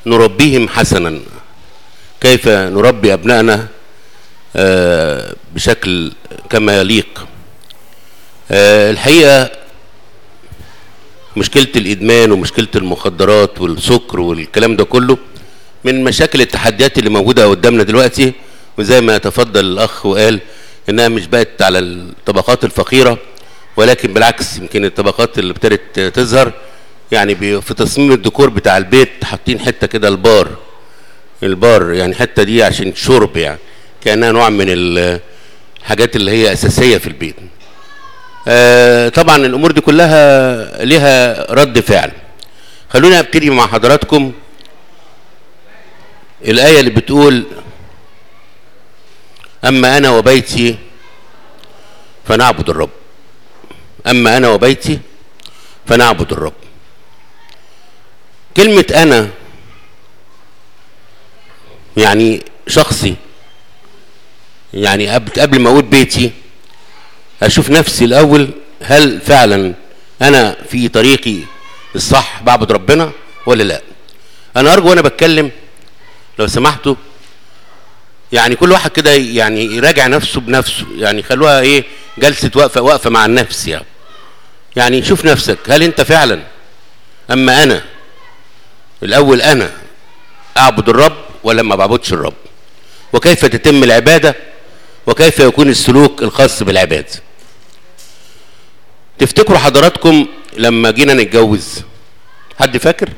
نربيهم حسنا، كيف نربي أبنائنا بشكل كما يليق. الحقيقة مشكلة الإدمان ومشكلة المخدرات والسكر والكلام ده كله من مشاكل التحديات اللي موجودة قدامنا دلوقتي، وزي ما تفضل الأخ وقال إنها مش بقت على الطبقات الفقيرة، ولكن بالعكس يمكن الطبقات اللي ابتدت تظهر يعني في تصميم الديكور بتاع البيت حاطين حتة كده البار يعني حتة دي عشان شرب، يعني كأنها نوع من الحاجات اللي هي أساسية في البيت. طبعا الأمور دي كلها لها رد فعل. خلونا ابتدي مع حضراتكم الآية اللي بتقول: أما أنا وبيتي فنعبد الرب. أما أنا وبيتي فنعبد الرب. كلمة أنا يعني شخصي، يعني قبل ما أقول بيتي أشوف نفسي الأول، هل فعلا أنا في طريقي الصح بعبد ربنا ولا لا؟ أنا أرجو وأنا بتكلم لو سمحتوا يعني كل واحد كده يعني يراجع نفسه بنفسه، يعني خلوها إيه جلسة وقفة مع النفس، يعني شوف نفسك، هل أنت فعلا أما أنا الأول أنا أعبد الرب ولا ما بعبدش الرب؟ وكيف تتم العبادة؟ وكيف يكون السلوك الخاص بالعبادة؟ تفتكروا حضراتكم لما جينا نتجوز، حد فاكر؟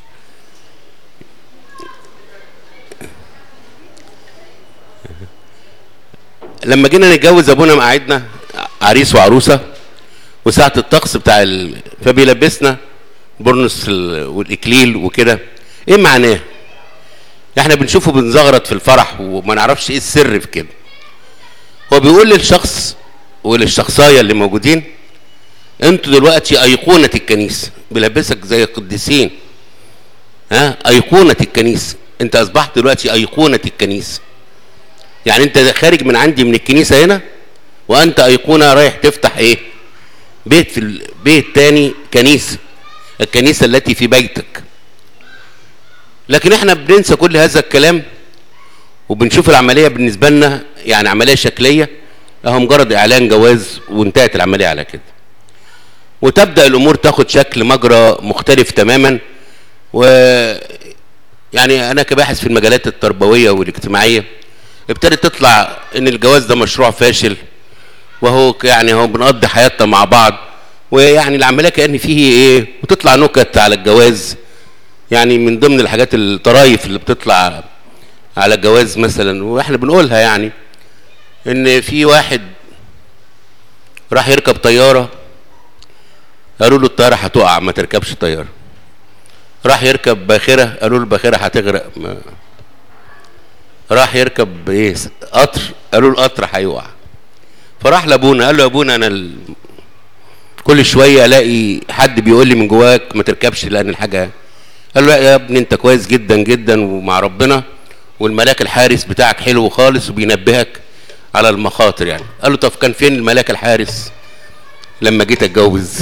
لما جينا نتجوز ابونا مقعدنا عريس وعروسه، وساعه الطقس بتاع فبيلبسنا برنس والاكليل وكده. ايه معناه؟ احنا بنشوفه بنزغرط في الفرح وما نعرفش ايه السر في كده. هو بيقول للشخص وللشخصايه اللي موجودين: انتوا دلوقتي ايقونه الكنيسه، بيلبسك زي القديسين، ايقونه الكنيسه، انت اصبحت دلوقتي ايقونه الكنيسه. يعني انت خارج من عندي من الكنيسه هنا وانت ايقونه رايح تفتح ايه؟ بيت في البيت تاني، كنيسه، الكنيسه التي في بيتك. لكن احنا بننسى كل هذا الكلام وبنشوف العمليه بالنسبه لنا يعني عمليه شكليه، اهو مجرد اعلان جواز وانتهت العمليه على كده، وتبدا الامور تاخد شكل مجرى مختلف تماما. و يعني انا كباحث في المجالات التربويه والاجتماعيه ابتدت تطلع ان الجواز ده مشروع فاشل، وهو يعني هو بنقضي حياتنا مع بعض، ويعني العمليه كأن فيه ايه، وتطلع نكت على الجواز. يعني من ضمن الحاجات الطرايف اللي بتطلع على الجواز مثلا واحنا بنقولها، يعني ان في واحد راح يركب طياره، قالوا له الطياره هتقع ما تركبش طياره. راح يركب باخره، قالوا له الباخره هتغرق. راح يركب ايه قطر، قالوا له القطر هيقع. فراح لابونا قال له: يا ابونا انا كل شويه الاقي حد بيقول لي من جواك ما تركبش لان الحاجه. قال له: يا ابني انت كويس جدا جدا ومع ربنا، والملاك الحارس بتاعك حلو خالص وبينبهك على المخاطر يعني. قال له: طب كان فين الملاك الحارس لما جيت اتجوز؟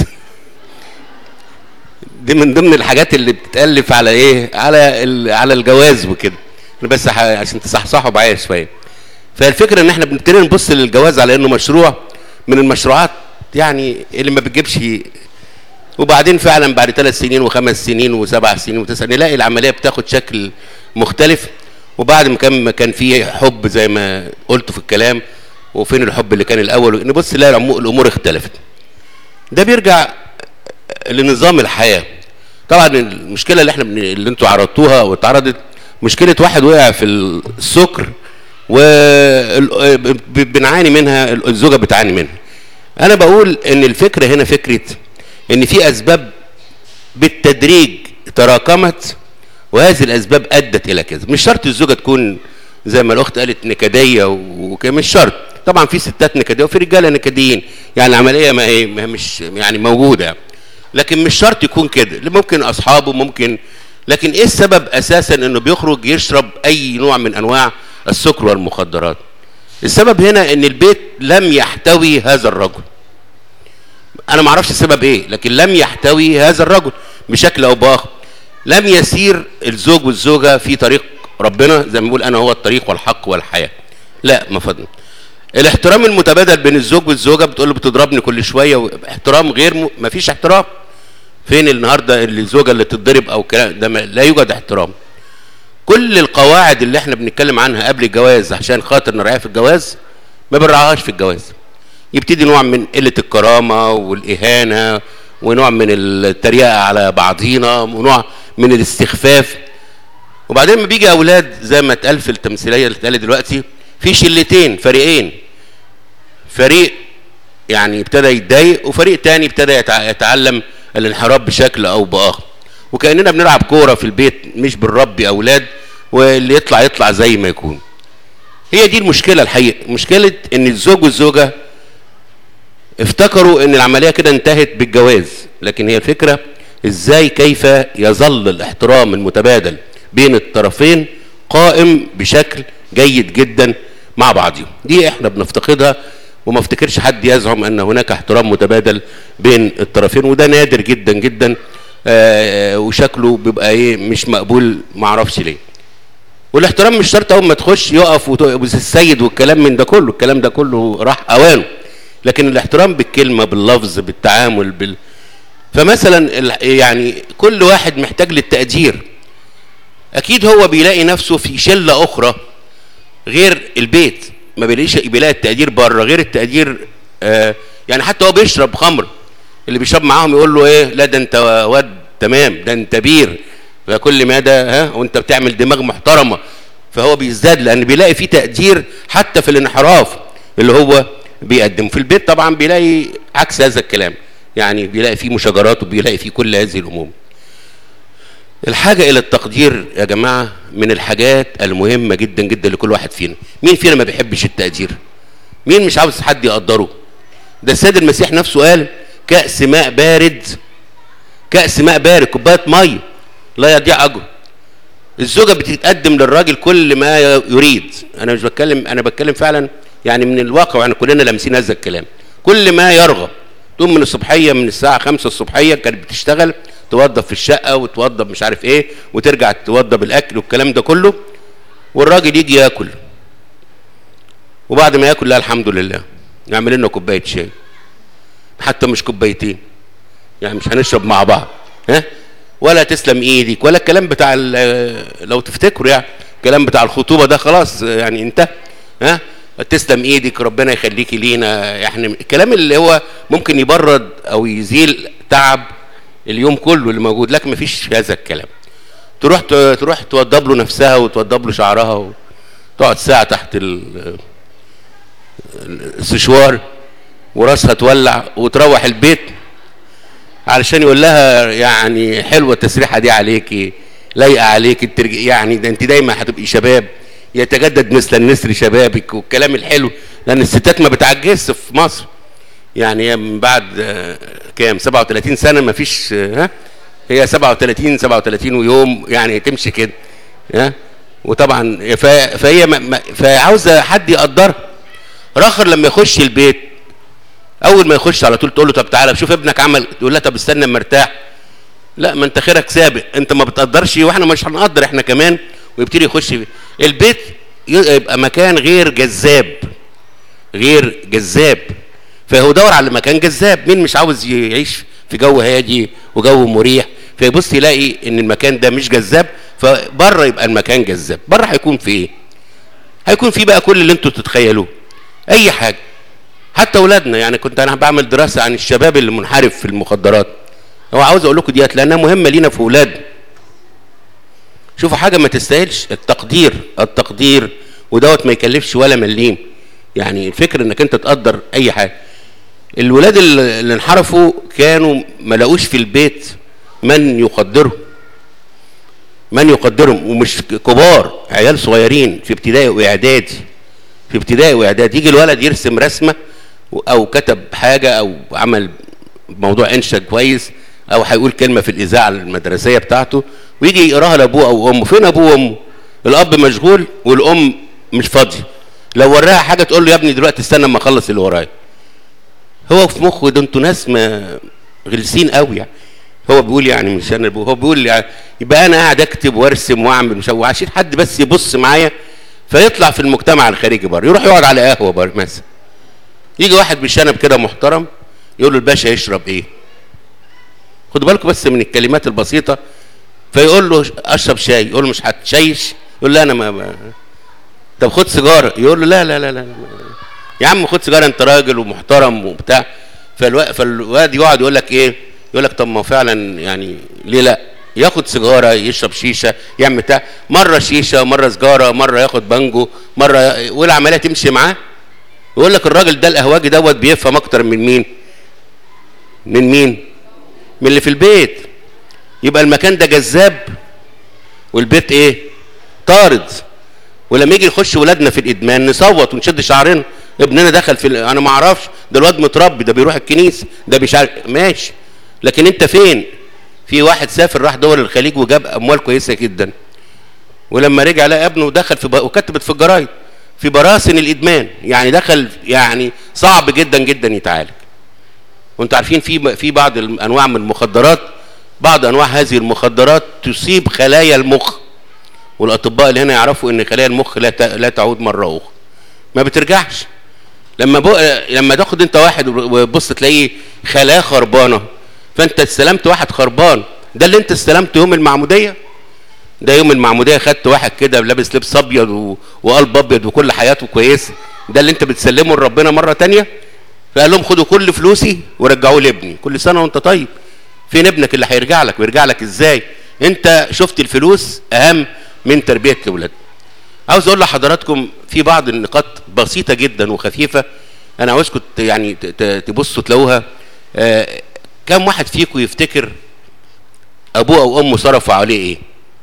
دي من ضمن الحاجات اللي بتتألف على ايه، على الجواز وكده، بس عشان تصحصحوا معايا شويه. فالفكره ان احنا بنبتدي نبص للجواز على انه مشروع من المشروعات يعني اللي ما بتجيبش، وبعدين فعلا بعد 3 سنين و5 سنين و7 سنين و9 نلاقي العمليه بتاخد شكل مختلف. وبعد ما كان في حب زي ما قلت في الكلام، وفين الحب اللي كان الاول، نبص نلاقي الامور اختلفت. ده بيرجع لنظام الحياه. طبعا المشكله اللي انتوا عرضتوها واتعرضت، مشكله واحد وقع في السكر وبنعاني منها، الزوجه بتعاني منها. انا بقول ان الفكره هنا فكره ان في اسباب بالتدريج تراكمت، وهذه الاسباب ادت الى كذا. مش شرط الزوجه تكون زي ما الاخت قالت نكديه وكده، مش شرط. طبعا في ستات نكديه وفي رجاله نكديين، يعني العمليه ما مش يعني موجوده، لكن مش شرط يكون كده. ممكن اصحابه ممكن، لكن ايه السبب اساسا انه بيخرج يشرب اي نوع من انواع السكر والمخدرات؟ السبب هنا ان البيت لم يحتوي هذا الرجل. انا ما اعرفش السبب ايه، لكن لم يحتوي هذا الرجل بشكل او باخر. لم يسير الزوج والزوجه في طريق ربنا زي ما بيقول انا هو الطريق والحق والحياه. لا، ما فضل. الاحترام المتبادل بين الزوج والزوجه، بتقول له بتضربني كل شويه، احترام غير ما فيش احترام. فين النهارده الزوجه اللي تتضرب او كلام ده؟ لا يوجد احترام. كل القواعد اللي احنا بنتكلم عنها قبل الجواز عشان خاطر نراعيها في الجواز ما بنراعيهاش في الجواز. يبتدي نوع من قله الكرامه والاهانه، ونوع من التريقه على بعضينا، ونوع من الاستخفاف. وبعدين ما بيجي اولاد زي ما اتقال في التمثيليه اللي اتقالت دلوقتي، في شلتين، فريقين، فريق يعني ابتدى يتضايق، وفريق تاني ابتدى يتعلم الانحراف بشكل او باخر. وكاننا بنلعب كوره في البيت، مش بنربي اولاد، واللي يطلع زي ما يكون. هي دي المشكله الحقيقه، مشكله ان الزوج والزوجه افتكروا ان العمليه كده انتهت بالجواز. لكن هي الفكره ازاي كيف يظل الاحترام المتبادل بين الطرفين قائم بشكل جيد جدا مع بعضهم. دي احنا بنفتقدها، وما افتكرش حد يزعم ان هناك احترام متبادل بين الطرفين، وده نادر جدا جدا. وشكله بيبقى ايه، مش مقبول، ما اعرفش ليه. والاحترام مش شرط اول ما تخش يقف وتبوس السيد والكلام من ده كله، الكلام ده كله راح اوانه. لكن الاحترام بالكلمه، باللفظ، بالتعامل، فمثلا يعني كل واحد محتاج للتقدير. اكيد هو بيلاقي نفسه في شله اخرى غير البيت، ما بيلاقي التقدير بره غير التقدير. يعني حتى هو بيشرب خمر، اللي بيشرب معاهم يقول له ايه، لا ده انت واد تمام، ده انت بير، فكل ما ده وانت بتعمل دماغ محترمه. فهو بيزداد لان بيلاقي فيه تقدير حتى في الانحراف اللي هو بيقدم. في البيت طبعا بيلاقي عكس هذا الكلام، يعني بيلاقي فيه مشاجرات وبيلاقي فيه كل هذه الامور. الحاجه الى التقدير يا جماعه من الحاجات المهمه جدا جدا لكل واحد فينا. مين فينا ما بيحبش التقدير؟ مين مش عاوز حد يقدره؟ ده السيد المسيح نفسه قال كأس ماء بارد، كأس ماء بارد، كوبايه ميه لا يضيع اجره. الزوجه بتتقدم للراجل كل ما يريد. انا مش بتكلم، انا بتكلم فعلا يعني من الواقع، واحنا كلنا لامسين هذا الكلام. كل ما يرغب. تقوم من الصبحيه، من الساعه 5 الصبحيه كانت بتشتغل، توظف في الشقه وتوظف مش عارف ايه، وترجع توظف الاكل والكلام ده كله، والراجل يجي ياكل، وبعد ما ياكل لا الحمد لله يعمل لنا كوبايه شاي، حتى مش كوبايتين، يعني مش هنشرب مع بعض، ولا تسلم ايدك، ولا الكلام بتاع لو تفتكروا يعني الكلام بتاع الخطوبه ده خلاص يعني انتهى. تسلم ايدك، ربنا يخليكي لينا، احنا الكلام اللي هو ممكن يبرد او يزيل تعب اليوم كله اللي موجود. لكن مفيش هذا الكلام. تروح توضب له نفسها وتوضب له شعرها، وتقعد ساعه تحت السشوار وراسها تولع، وتروح البيت علشان يقول لها يعني حلوه التسريحه دي عليكي، لايقه عليكي، يعني ده انت دايما هتبقي شباب، يتجدد مثل النسر شبابك، والكلام الحلو. لان الستات ما بتعجزش في مصر، يعني من بعد كام 37 سنه ما فيش، هي 37 ويوم يعني تمشي كده، وطبعا فهي عاوزه حد يقدرها. راخر لما يخش البيت اول ما يخش على طول تقول له طب تعالى شوف ابنك عمل، تقول لها طب استنى اما ارتاح. لا، ما انت خيرك سابق، انت ما بتقدرش واحنا مش هنقدر احنا كمان. ويبتدي يخش البيت يبقى مكان غير جذاب، غير جذاب. فهو دور على مكان جذاب. مين مش عاوز يعيش في جو هادي وجو مريح؟ فيبص يلاقي ان المكان ده مش جذاب، فبره يبقى المكان جذاب. بره هيكون في ايه؟ هيكون في بقى كل اللي انتوا تتخيلوه، اي حاجه. حتى اولادنا، يعني كنت انا بعمل دراسه عن الشباب اللي منحرف في المخدرات. هو عاوز اقول لكم ديت لانها مهمه لينا في اولادنا. شوفوا حاجه ما تستاهلش التقدير ودوت ما يكلفش ولا مليم. يعني الفكره انك انت تقدر اي حاجه. الولاد اللي انحرفوا كانوا ما لاقوش في البيت من يقدرهم، ومش كبار، عيال صغيرين في ابتدائي واعدادي. يجي الولد يرسم رسمه او كتب حاجه او عمل موضوع انشا كويس، او هيقول كلمه في الاذاعه المدرسيه بتاعته، ويجي يقراها لابوه او امه. فين ابوه وامه؟ الاب مشغول والام مش فاضيه. لو وراها حاجه تقول له يا ابني دلوقتي استنى اما اخلص اللي ورايا. هو في مخه ده انتوا ناس غلسين قوي يعني. هو بيقول يعني مش انا، هو بيقول يعني يبقى انا قاعد اكتب وارسم واعمل مش وعشان حد بس يبص معايا، فيطلع في المجتمع الخارجي بره يروح يقعد على قهوه بره مثلا، يجي واحد بالشنب كده محترم يقول له الباشا يشرب ايه؟ خدوا بالكم بس من الكلمات البسيطه. فيقول له اشرب شاي، يقول له مش هتشيش؟ يقول له انا ما طب خد سيجاره، يقول له لا لا لا لا يا عم خد سيجاره انت راجل ومحترم وبتاع. فالواد يقعد يقول لك ايه؟ يقول لك طب ما فعلا يعني ليه لا؟ ياخد سيجاره، يشرب شيشه، يعمل بتاع، مره شيشه مره سيجاره مره ياخد بانجو مره، والعمليه تمشي معاه. يقول لك الراجل ده القهواجي دوت بيفهم اكتر من مين؟ من مين؟ من اللي في البيت. يبقى المكان ده جذاب والبيت ايه؟ طارد. ولما يجي يخش ولادنا في الادمان نصوت ونشد شعرنا، ابننا دخل في انا ما اعرفش، ده الواد متربي، ده بيروح الكنيسه، ده مش عارف، ماشي. لكن انت فين؟ في واحد سافر راح دول الخليج وجاب اموال كويسه جدا، ولما رجع لقى ابنه دخل في وكتبت في الجرايد في براسن الادمان، يعني دخل يعني صعب جدا جدا يتعالج. وانتوا عارفين في بعض الانواع من المخدرات، بعض انواع هذه المخدرات تصيب خلايا المخ، والاطباء اللي هنا يعرفوا ان خلايا المخ لا تعود مره اخرى، ما بترجعش. لما تاخد انت واحد وبص تلاقيه خلايا خربانه، فانت استلمت واحد خربان. ده اللي انت استلمته يوم المعموديه؟ ده يوم المعموديه خدت واحد كده لابس لبس ابيض وقلب ابيض وكل حياته كويسه، ده اللي انت بتسلمه لربنا مره ثانيه؟ فقال لهم خدوا كل فلوسي ورجعوه لابني، كل سنه وانت طيب. فين ابنك اللي هيرجع لك؟ ويرجع لك ازاي؟ انت شفت الفلوس اهم من تربيه الاولاد. عاوز اقول لحضراتكم في بعض النقاط بسيطه جدا وخفيفه انا عاوزكم يعني تبصوا تلاقوها. كم واحد فيكم يفتكر ابوه او امه صرفوا عليه ايه؟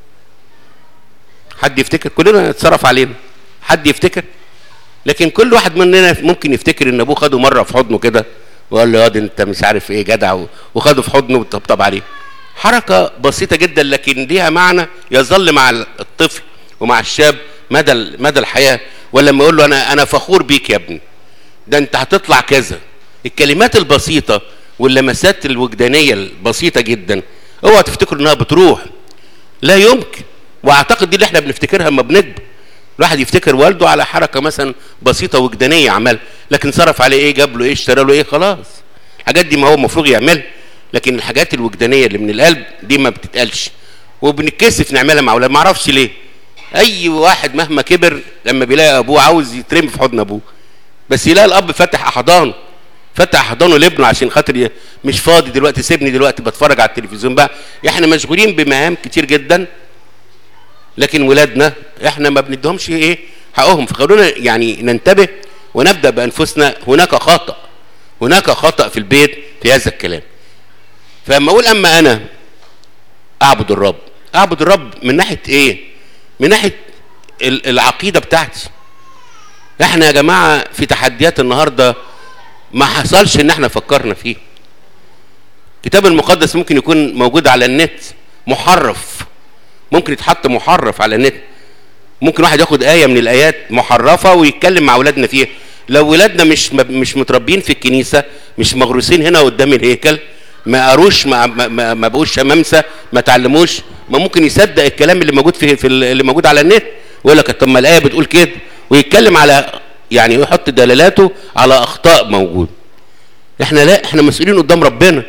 حد يفتكر؟ كلنا اتصرف علينا، حد يفتكر؟ لكن كل واحد مننا ممكن يفتكر ان ابوه خده مره في حضنه كده وقال له ياض انت مش عارف ايه جدع، وخده في حضنه وطبطب عليه. حركه بسيطه جدا لكن ليها معنى يظل مع الطفل ومع الشاب مدى الحياه. ولا لما يقول له انا فخور بيك يا ابني، ده انت هتطلع كذا. الكلمات البسيطه واللمسات الوجدانيه البسيطه جدا اوعى تفتكروا انها بتروح، لا يمكن. واعتقد دي اللي احنا بنفتكرها لما بنكبر، الواحد يفتكر والده على حركه مثلا بسيطه وجدانيه عمل، لكن صرف عليه ايه؟ جاب له ايه؟ اشترى له ايه؟ خلاص الحاجات دي ما هو المفروض يعملها. لكن الحاجات الوجدانيه اللي من القلب دي ما بتتقالش، وبنتكسف نعملها مع اولاد. ما اعرفش ليه اي واحد مهما كبر لما بيلاقي ابوه عاوز يترمي في حضن ابوه، بس يلاقي الاب فتح احضانه لابنه عشان خاطر مش فاضي دلوقتي، سيبني دلوقتي بتفرج على التلفزيون بقى. احنا مشغولين بمهام كتير جدا، لكن ولادنا احنا ما بنديهمش ايه حقهم. فخلونا يعني ننتبه ونبدا بانفسنا. هناك خطا في البيت في هذا الكلام. فلما اقول اما انا اعبد الرب من ناحيه ايه؟ من ناحيه العقيده بتاعتي. احنا يا جماعه في تحديات النهارده ما حصلش ان احنا فكرنا فيه. الكتاب المقدس ممكن يكون موجود على النت محرف، ممكن يتحط محرف على النت، ممكن واحد ياخد آية من الآيات محرفة ويتكلم مع أولادنا فيها. لو ولادنا مش متربين في الكنيسة، مش مغروسين هنا قدام الهيكل، ما قروش، ما بقوش شمامسة، ما تعلموش، ما ممكن يصدق الكلام اللي موجود في اللي موجود على النت ويقول لك طب ما الآية بتقول كده، ويتكلم على يعني يحط دلالاته على أخطاء موجود. احنا مسؤولين قدام ربنا.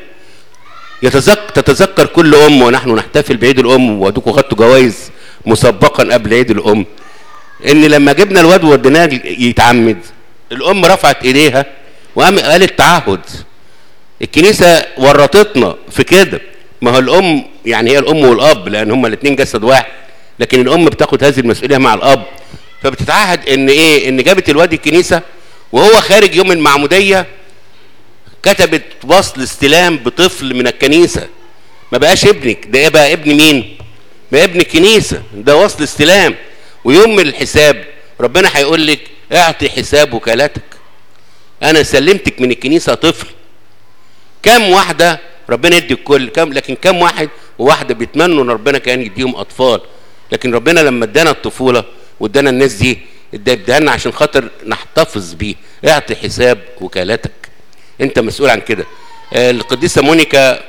تتذكر كل ام ونحن نحتفل بعيد الام، وادوكوا خدتوا جوائز مسبقا قبل عيد الام، ان لما جبنا الواد ووديناه يتعمد الام رفعت ايديها وقالت تعهد. الكنيسه ورطتنا في كده. ما هو الام يعني هي الام والاب لان هما الاثنين جسد واحد، لكن الام بتاخد هذه المسؤوليه مع الاب، فبتتعهد ان ايه؟ ان جابت الواد الكنيسه وهو خارج يوم المعموديه كتبت وصل استلام بطفل من الكنيسه. ما بقاش ابنك، ده بقى ابن مين؟ بقى ابن الكنيسه، ده وصل استلام. ويوم من الحساب ربنا هيقول لك اعطي حساب وكالتك، انا سلمتك من الكنيسه طفل. كم واحده ربنا يدي الكل، لكن كم واحد وواحده بيتمنوا ان ربنا كان يديهم اطفال، لكن ربنا لما ادانا الطفوله وادانا الناس دي اداها لنا عشان خاطر نحتفظ بيه. اعطي حساب وكالتك، انت مسؤول عن كده. القديسه مونيكا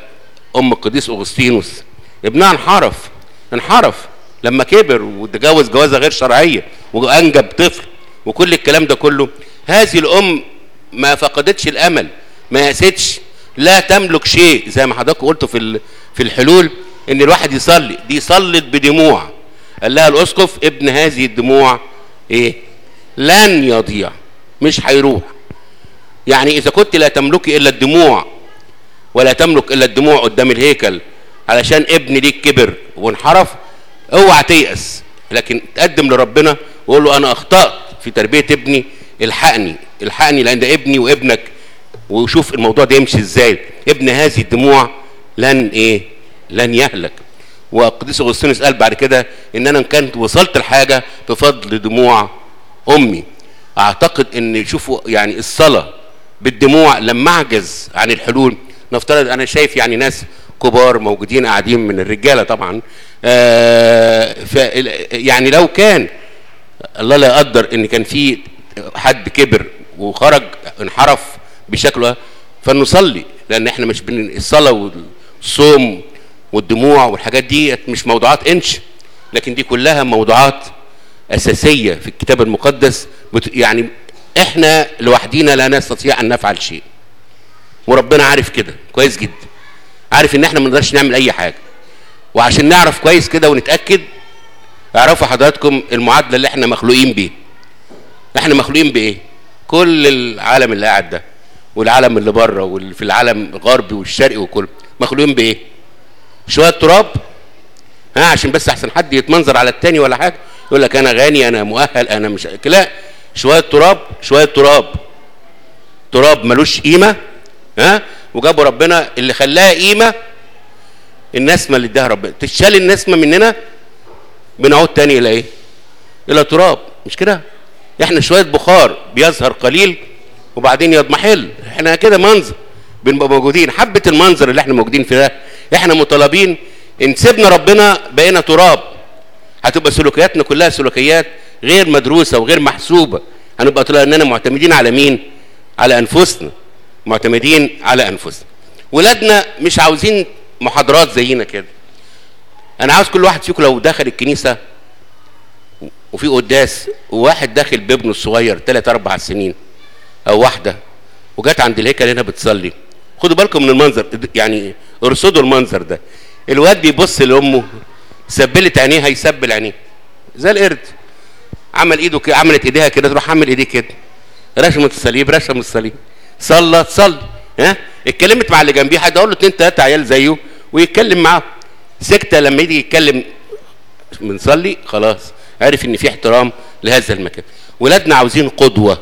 ام القديس اغسطينوس ابنها انحرف لما كبر وتجوز جوازه غير شرعيه وانجب طفل وكل الكلام ده كله. هذه الام ما فقدتش الامل، ما يأستش، لا تملك شيء، زي ما حضرتك قلتوا في الحلول ان الواحد يصلي. دي صلت بدموع، قال لها الاسقف ابن هذه الدموع ايه؟ لن يضيع، مش هيروح. يعني اذا كنت لا تملكي الا الدموع ولا تملك الا الدموع قدام الهيكل علشان ابن ليك كبر وانحرف، اوعى تيأس، لكن تقدم لربنا وقول له انا اخطأت في تربية ابني، الحقني لان ده ابني وابنك، وشوف الموضوع ده يمشي ازاي. ابن هذه الدموع لن يهلك. والقديس اغسطينوس قال بعد كده ان انا كنت وصلت لحاجه بفضل دموع امي. اعتقد ان شوفوا يعني الصلاه بالدموع لما اعجز عن الحلول، نفترض انا شايف يعني ناس كبار موجودين قاعدين من الرجاله طبعا، يعني لو كان الله لا يقدر ان كان في حد كبر وخرج انحرف بشكله، فنصلي، لان احنا مش الصلاه والصوم والدموع والحاجات دي مش موضوعات انش، لكن دي كلها موضوعات اساسيه في الكتاب المقدس. يعني احنا لوحدينا لا نستطيع ان نفعل شيء، وربنا عارف كده كويس جدا، عارف ان احنا ما نقدرش نعمل اي حاجه. وعشان نعرف كويس كده ونتاكد، اعرفوا حضراتكم المعادله اللي احنا مخلوقين بيه. احنا مخلوقين بايه؟ كل العالم اللي قاعد ده والعالم اللي بره واللي في العالم الغربي والشرقي وكله مخلوقين بايه؟ شويه تراب، عشان بس احسن حد يتمنظر على التاني ولا حاجه، يقول لك انا غني انا مؤهل انا مش، لا، شويه تراب ملوش قيمه. وجابوا ربنا اللي خلاها قيمه النسمه اللي اداها ربنا، تشال النسمه مننا بنعود تاني الى ايه؟ الى تراب، مش كده؟ احنا شويه بخار بيظهر قليل وبعدين يضمحل، احنا كده منظر بنبقى موجودين. حبه المنظر اللي احنا موجودين في ده احنا مطالبين ان سيبنا ربنا بقينا تراب، هتبقى سلوكياتنا كلها سلوكيات غير مدروسه وغير محسوبه. هنبقى لاننا معتمدين على مين؟ على انفسنا، معتمدين على انفسنا. ولادنا مش عاوزين محاضرات زينا كده. انا عاوز كل واحد فيكم لو دخل الكنيسه وفي قداس وواحد داخل بابنه الصغير 3-4 سنين او واحده وجت عند الهيكل هنا بتصلي، خدوا بالكم من المنظر، يعني ارصدوا المنظر ده. الواد بيبص لامه، سبلت عينيها يسبل عينيه زي القرد، عمل ايده كده، عملت ايديها كده تروح عامل ايديه كده، رشمت الصليب، رشم الصليب، تصلي. اتكلمت مع اللي جنبيه، حد اقول له 2-3 عيال زيه ويتكلم معاه، سكته لما يجي يتكلم بنصلي خلاص عارف ان في احترام لهذا المكان. ولادنا عاوزين قدوه،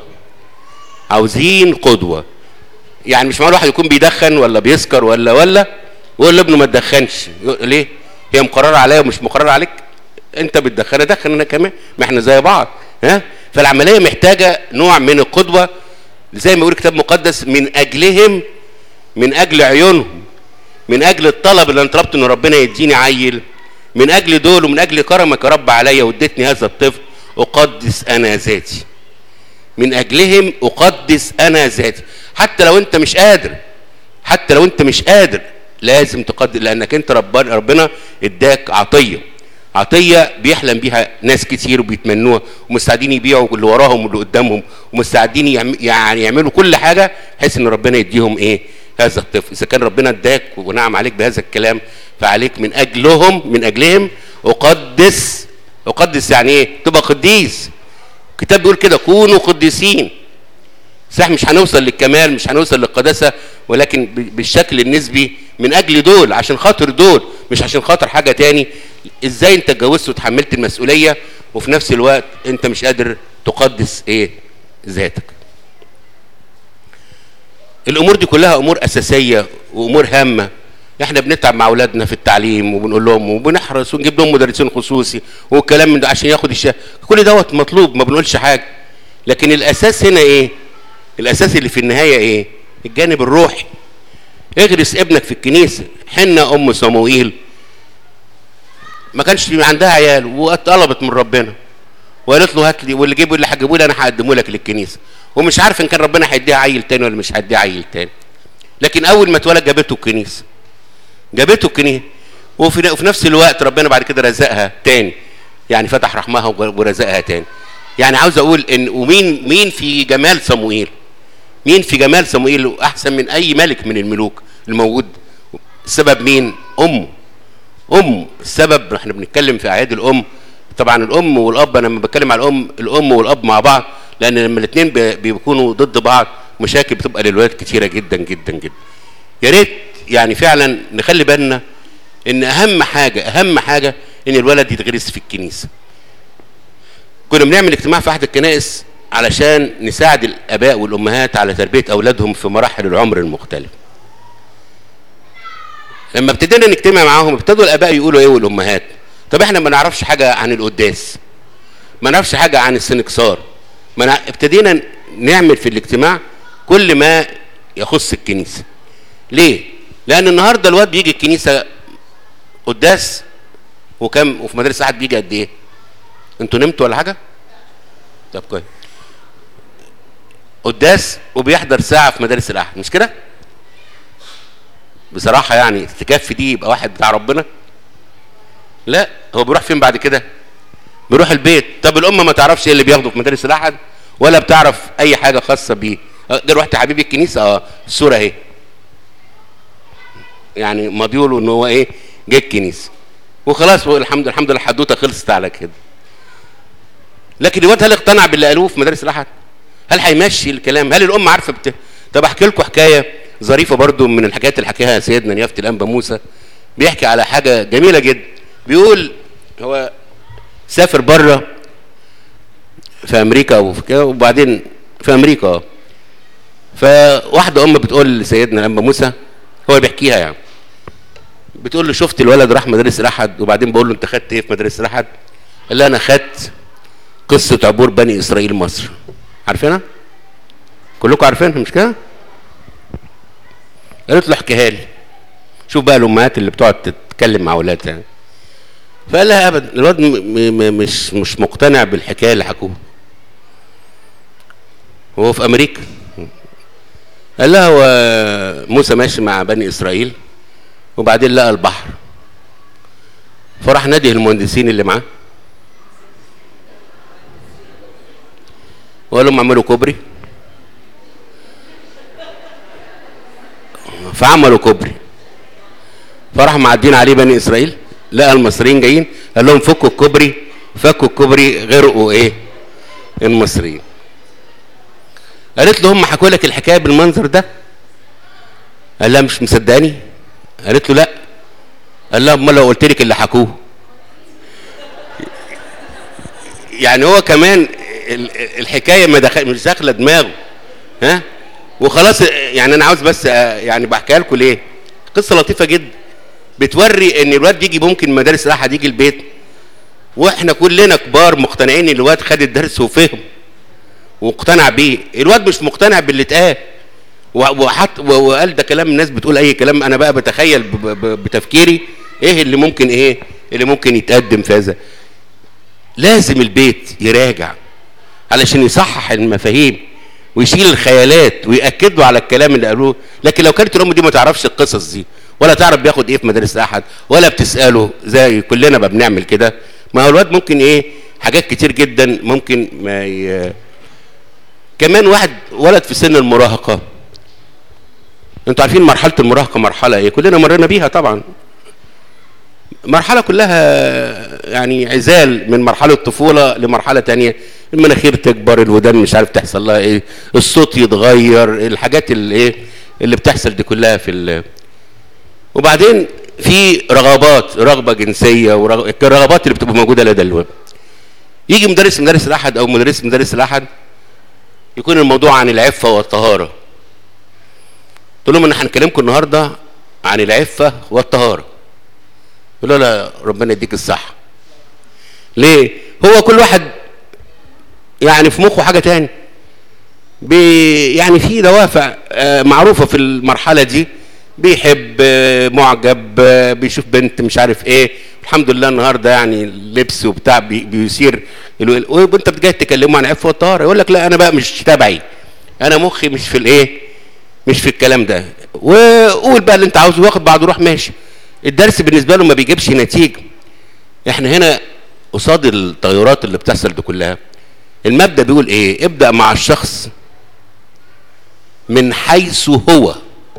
يعني مش معقول واحد يكون بيدخن ولا بيسكر ولا ويقول لابنه ما تدخنش. ليه؟ هي مقرره عليا ومش مقرره عليك؟ انت بتدخن ادخن انا كمان، ما احنا زي بعض. فالعمليه محتاجه نوع من القدوه، زي ما بيقول الكتاب المقدس، من اجلهم، من اجل عيونهم، من اجل الطلب اللي انا طلبت ان ربنا يديني عيل، من اجل دول ومن اجل كرمك يا رب عليا واديتني هذا الطفل، اقدس انا ذاتي. من اجلهم اقدس انا ذاتي. حتى لو انت مش قادر لازم تقدس، لانك انت ربنا اداك عطيه بيحلم بيها ناس كتير وبيتمنوها ومستعدين يبيعوا اللي وراهم واللي قدامهم ومستعدين يعني يعملوا كل حاجه بحيث ان ربنا يديهم ايه؟ هذا الطفل. اذا كان ربنا اداك ونعم عليك بهذا الكلام، فعليك من اجلهم اقدس يعني ايه؟ تبقى قديس. الكتاب بيقول كده كونوا قديسين. صح مش هنوصل للكمال، مش هنوصل للقداسه، ولكن بالشكل النسبي من اجل دول، عشان خاطر دول، مش عشان خاطر حاجه تاني. ازاي انت اتجوزت وتحملت المسؤوليه وفي نفس الوقت انت مش قادر تقدس ايه؟ ذاتك. الامور دي كلها امور اساسيه وامور هامه. احنا بنتعب مع اولادنا في التعليم وبنقول لهم وبنحرص ونجيب لهم مدرسين خصوصي والكلام من ده عشان ياخد كل دوت مطلوب، ما بنقولش حاجه، لكن الاساس هنا ايه؟ الاساس اللي في النهايه ايه؟ الجانب الروحي. اغرس ابنك في الكنيسه. حنا ام صموئيل ما كانش عندها عيال وطلبت من ربنا وقالت له هات لي، واللي هتجيبه لي انا هقدمه لك للكنيسه، ومش عارف ان كان ربنا هيديها عيل تاني ولا مش هيديها عيل تاني، لكن اول ما اتولد جابته الكنيسه. جابته الكنيسه، وفي نفس الوقت ربنا بعد كده رزقها تاني، يعني فتح رحمها ورزقها تاني. يعني عاوز اقول ان مين في جمال صموئيل، مين في جمال صموئيل احسن من اي ملك من الملوك الموجود؟ السبب مين؟ امه. السبب احنا بنتكلم في اعياد الام، طبعا الام والاب، انا لما بتكلم على الام والاب مع بعض، لان لما الاثنين بيكونوا ضد بعض مشاكل بتبقى للولاد كتيره جدا جدا جدا. يا ريت يعني فعلا نخلي بالنا ان اهم حاجه ان الولد يتغرس في الكنيسه. كنا بنعمل اجتماع في احد الكنائس علشان نساعد الاباء والامهات على تربيه اولادهم في مراحل العمر المختلفه. لما ابتدينا نجتمع معاهم ابتدوا الاباء يقولوا ايه والامهات، طب احنا ما نعرفش حاجه عن القداس، ما نعرفش حاجه عن السنكسار، ابتدينا نعمل في الاجتماع كل ما يخص الكنيسه. ليه؟ لان النهارده الواد بيجي الكنيسه قداس وفي مدارس احد بيجي قد ايه؟ انتوا نمتوا ولا حاجه؟ طب كويس. قداس وبيحضر ساعه في مدارس الاحد، مش كده؟ بصراحه يعني تكفي دي يبقى واحد بتاع ربنا؟ لا، هو بيروح فين بعد كده؟ بيروح البيت. طب الام ما تعرفش ايه اللي بياخده في مدارس الاحد ولا بتعرف اي حاجه خاصه بيه. ده رحت يا حبيبي الكنيسه، الصوره اهي، يعني ما بيقولوا ان هو ايه، جه الكنيسه وخلاص، الحمد لله الحدوته خلصت على كده. لكن الواد هل اقتنع باللي قالوه في مدارس الاحد؟ هل هيمشي الكلام؟ هل الام عارفه طب احكي لكم حكايه ظريفه برضو من الحكايات اللي حكاها سيدنا نيافه الانبا موسى. بيحكي على حاجه جميله جدا. بيقول هو سافر بره في امريكا وبعدين في امريكا، فواحده ام بتقول لسيدنا الانبا موسى، هو بيحكيها يعني، بتقول له شفت الولد راح مدارس الاحد، وبعدين بقول له انت خدت ايه في مدارس الاحد؟ قال لها انا خدت قصه عبور بني اسرائيل مصر. عارفينها؟ كلكم عارفينها مش كده؟ قالت له احكيها لي. شوف بقى الامهات اللي بتقعد تتكلم مع اولادها يعني. فقال لها ابدا، الواد مش مقتنع بالحكايه اللي حكوها. هو في امريكا. قال لها هو موسى ماشي مع بني اسرائيل وبعدين لقى البحر، فراح نادي المهندسين اللي معاه وقال لهم اعملوا كوبري، فعملوا كوبري، فراح معدين عليه بني اسرائيل، لقى المصريين جايين، قال لهم فكوا الكوبري، فكوا الكوبري، غرقوا ايه؟ المصريين. قالت له هم حكوا لك الحكايه بالمنظر ده؟ قال لها مش مصدقاني؟ قالت له لا. قال لها امال لو قلت لك اللي حكوه؟ يعني هو كمان الحكايه مش داخله دماغه، ها؟ وخلاص. يعني انا عاوز بس يعني بحكيها لكم ليه؟ قصه لطيفه جدا بتوري ان الواد بيجي ممكن مدارس الاحد يجي البيت واحنا كلنا كبار مقتنعين ان الواد خد الدرس وفهم واقتنع بيه. الواد مش مقتنع باللي اتقال وقال ده كلام الناس بتقول اي كلام. انا بقى بتخيل بتفكيري ايه اللي ممكن يتقدم في هذا. لازم البيت يراجع علشان يصحح المفاهيم ويشيل الخيالات ويأكدوا على الكلام اللي قالوه. لكن لو كانت الام دي ما تعرفش القصص دي ولا تعرف بياخد ايه في مدارس احد ولا بتساله زي كلنا ما بنعمل كده، ما هو الواد ممكن ايه، حاجات كتير جدا ممكن ما كمان واحد ولد في سن المراهقه. انتوا عارفين مرحله المراهقه مرحله ايه؟ كلنا مرينا بيها طبعا. مرحله كلها يعني عزال من مرحله الطفوله لمرحله تانية، المناخير تكبر، الودان مش عارف تحصل لها ايه، الصوت يتغير، الحاجات اللي ايه اللي بتحصل دي كلها في وبعدين في رغبه جنسيه الرغبات اللي بتبقى موجوده لدى الولد. يجي مدرس الاحد او مدرس الاحد يكون الموضوع عن العفه والطهاره. قلت لهم ان احنا هنكلمكم النهارده عن العفه والطهاره. يقولوا لا ربنا يديك الصحه. ليه؟ هو كل واحد يعني في مخه حاجه تاني. يعني في دوافع معروفه في المرحله دي، بيحب، معجب، بيشوف بنت مش عارف ايه. الحمد لله النهارده يعني لبس وبتاع بيثير وانت جاي تكلمه عن عفه والطهاره يقول لك لا انا بقى مش تبعي، انا مخي مش في الايه، مش في الكلام ده، وقول بقى اللي انت عاوزه واخد بعضه روح ماشي. الدرس بالنسبه له ما بيجيبش نتيجه. احنا هنا قصاد التغيرات اللي بتحصل دي كلها، المبدأ بيقول ايه؟ ابدأ مع الشخص من حيث هو،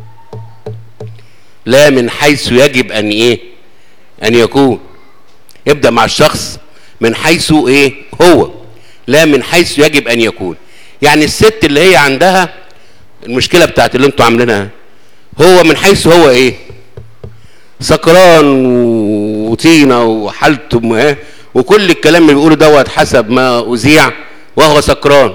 لا من حيث يجب ان ايه؟ ان يكون. ابدأ مع الشخص من حيث ايه؟ هو، لا من حيث يجب ان يكون. يعني الست اللي هي عندها المشكلة بتاعت اللي انتوا عاملينها، هو من حيث هو ايه؟ سكران وطينة وحالته وكل الكلام اللي بيقوله دوت حسب ما أذيع، وهو سكران،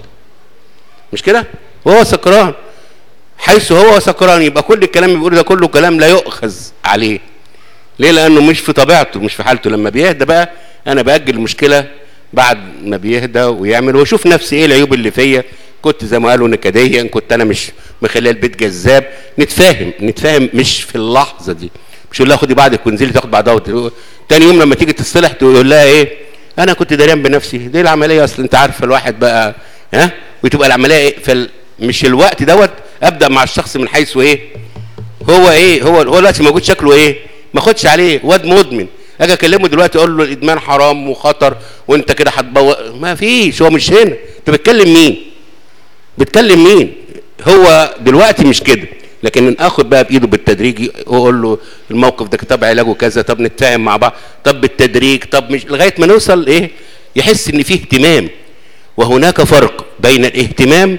مش كده؟ وهو سكران، حيث هو سكران، يبقى كل الكلام اللي بيقوله ده كله كلام لا يؤخذ عليه. ليه؟ لأنه مش في طبيعته، مش في حالته. لما بيهدى بقى أنا بأجل المشكلة بعد ما بيهدى ويعمل ويشوف نفسي إيه العيوب اللي فيا. كنت زي ما قالوا نكديا، كنت أنا مش مخليه البيت جذاب. نتفاهم مش في اللحظة دي. مش يقول لها خدي بعضك وانزلي تاخد بعضها تاني يوم لما تيجي تصلح تقول لها ايه؟ انا كنت دريان بنفسي، دي العمليه اصل انت عارفه الواحد بقى وتبقى العمليه ايه؟ مش الوقت دوت. ابدا مع الشخص من حيث ايه؟ هو ايه؟ هو دلوقتي موجود شكله ايه؟ ما اخدش عليه واد مدمن، اجي اكلمه دلوقتي اقول له الادمان حرام وخطر وانت كده هتبوظ. ما فيش، هو مش هنا. انت بتكلم مين؟ بتكلم مين؟ هو دلوقتي مش كده. لكن اخد بقى بايده بالتدريج واقول له الموقف ده طب علاجه كذا، طب نتفاهم مع بعض، طب بالتدريج، طب مش لغايه ما نوصل ايه؟ يحس ان فيه اهتمام. وهناك فرق بين الاهتمام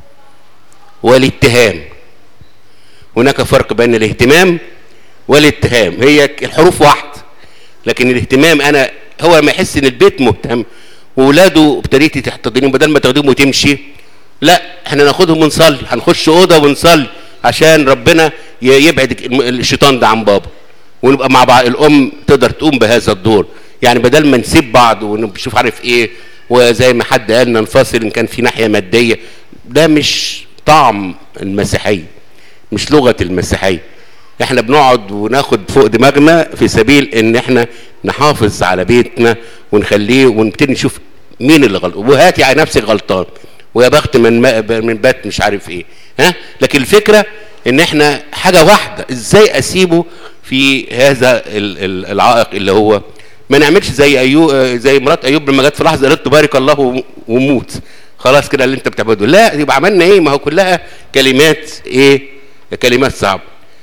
والاتهام. هناك فرق بين الاهتمام والاتهام، هي الحروف واحده. لكن الاهتمام انا هو لما يحس ان البيت مهتم واولاده ابتديتي تحتضنين، بدل ما تاخديهم وتمشي، لا احنا ناخدهم ونصلي، هنخش اوضه ونصلي عشان ربنا يبعد الشيطان ده عن بابا، ونبقى مع بعض. الام تقدر تقوم بهذا الدور. يعني بدل ما نسيب بعض ونشوف عارف ايه، وزي ما حد قال ننفصل ان كان في ناحيه ماديه، ده مش طعم المسيحيه، مش لغه المسيحيه. احنا بنقعد وناخد فوق دماغنا في سبيل ان احنا نحافظ على بيتنا ونخليه، ونبتدي نشوف مين اللي غلط، وهاتي على نفسك غلطان ويا بخت من بات مش عارف ايه. لكن الفكره ان احنا حاجه واحده، ازاي اسيبه في هذا العائق اللي هو ما نعملش زي ايوب، زي مرات ايوب لما جت في لحظه قالت له بارك الله وموت، خلاص كده اللي انت بتعبده. لا، يبقى عملنا ايه؟ ما هو كلها كلمات ايه؟ كلمات صعبه.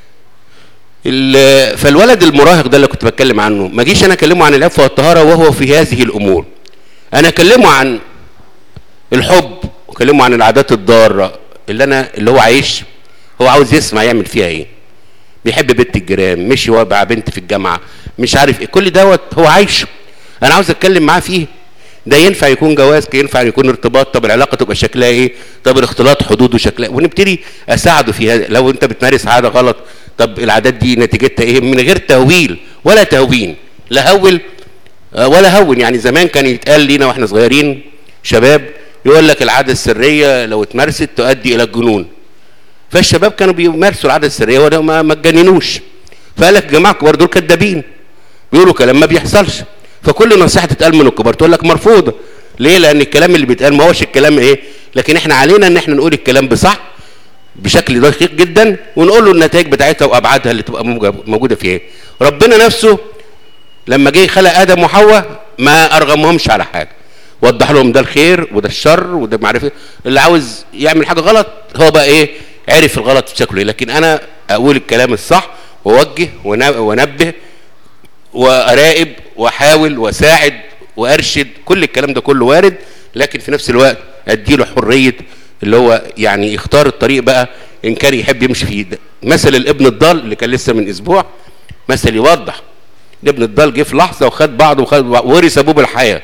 فالولد المراهق ده اللي كنت بتكلم عنه، ما جيش انا اكلمه عن العفه والطهاره وهو في هذه الامور. انا اكلمه عن الحب، واكلمه عن العادات الضاره اللي هو عايش، هو عاوز يسمع يعمل فيها ايه. بيحب بنت الجيران، مشي وبع بنت في الجامعه، مش عارف ايه، كل دوت هو عايشه. انا عاوز اتكلم معاه فيه. ده ينفع يكون جواز، ينفع يكون ارتباط، طب العلاقه تبقى شكلها ايه؟ طب الاختلاط حدوده شكلها، ونبتدي اساعده في هذا. لو انت بتمارس عاده غلط، طب العادات دي نتيجتها ايه؟ من غير تهويل ولا تهوين، لا هول ولا هون. يعني زمان كان يتقال لينا واحنا صغيرين شباب، يقول لك العاده السريه لو اتمارست تؤدي الى الجنون. فالشباب كانوا بيمارسوا العاده السريه وما اتجننوش. فقال لك الجماعه الكبار دول كدابين، بيقولوا كلام ما بيحصلش. فكل نصيحه تتقال من الكبار تقول لك مرفوضه. ليه؟ لان الكلام اللي بيتقال ما هوش الكلام ايه. لكن احنا علينا ان احنا نقول الكلام بصح بشكل دقيق جدا، ونقول له النتائج بتاعتها وابعادها اللي تبقى موجوده فيها. ربنا نفسه لما جه خلق ادم وحواء ما ارغمهمش على حاجه، وضح لهم ده الخير وده الشر وده معرفه. اللي عاوز يعمل حاجه غلط هو بقى ايه؟ عرف الغلط في شكله ايه. لكن انا اقول الكلام الصح واوجه وانبه واراقب واحاول واساعد وارشد، كل الكلام ده كله وارد. لكن في نفس الوقت اديله حريه اللي هو يعني يختار الطريق بقى ان كان يحب يمشي فيه. مثل الابن الضال اللي كان لسه من اسبوع مثل يوضح. الابن الضال جه في لحظه وخد بعضه ورث ابوه بالحياه.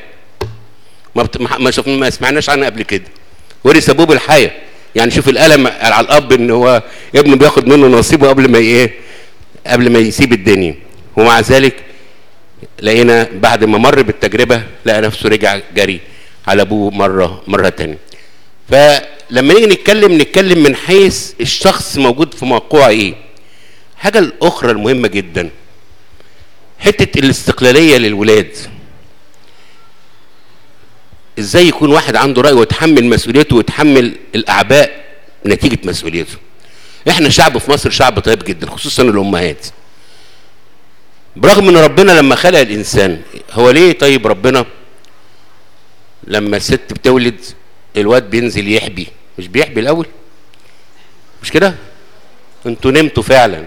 ما سمعناش عنها قبل كده. ورث ابوه بالحياه، يعني شوف الالم على الاب ان هو ابنه بياخد منه نصيبه قبل ما يسيب الدنيا. ومع ذلك لقينا بعد ما مر بالتجربه لقى نفسه رجع جري على ابوه مره ثانيه. فلما نيجي نتكلم من حيث الشخص موجود في موقعه ايه. حاجه الاخرى المهمه جدا حته الاستقلاليه للولاد. ازاي يكون واحد عنده راي ويتحمل مسؤوليته ويتحمل الاعباء نتيجه مسؤوليته. احنا شعب في مصر شعب طيب جدا، خصوصا الامهات. برغم ان ربنا لما خلق الانسان، هو ليه طيب ربنا لما الست بتولد الواد بينزل يحبي؟ مش بيحبي الاول؟ مش كده؟ انتوا نمتوا فعلا.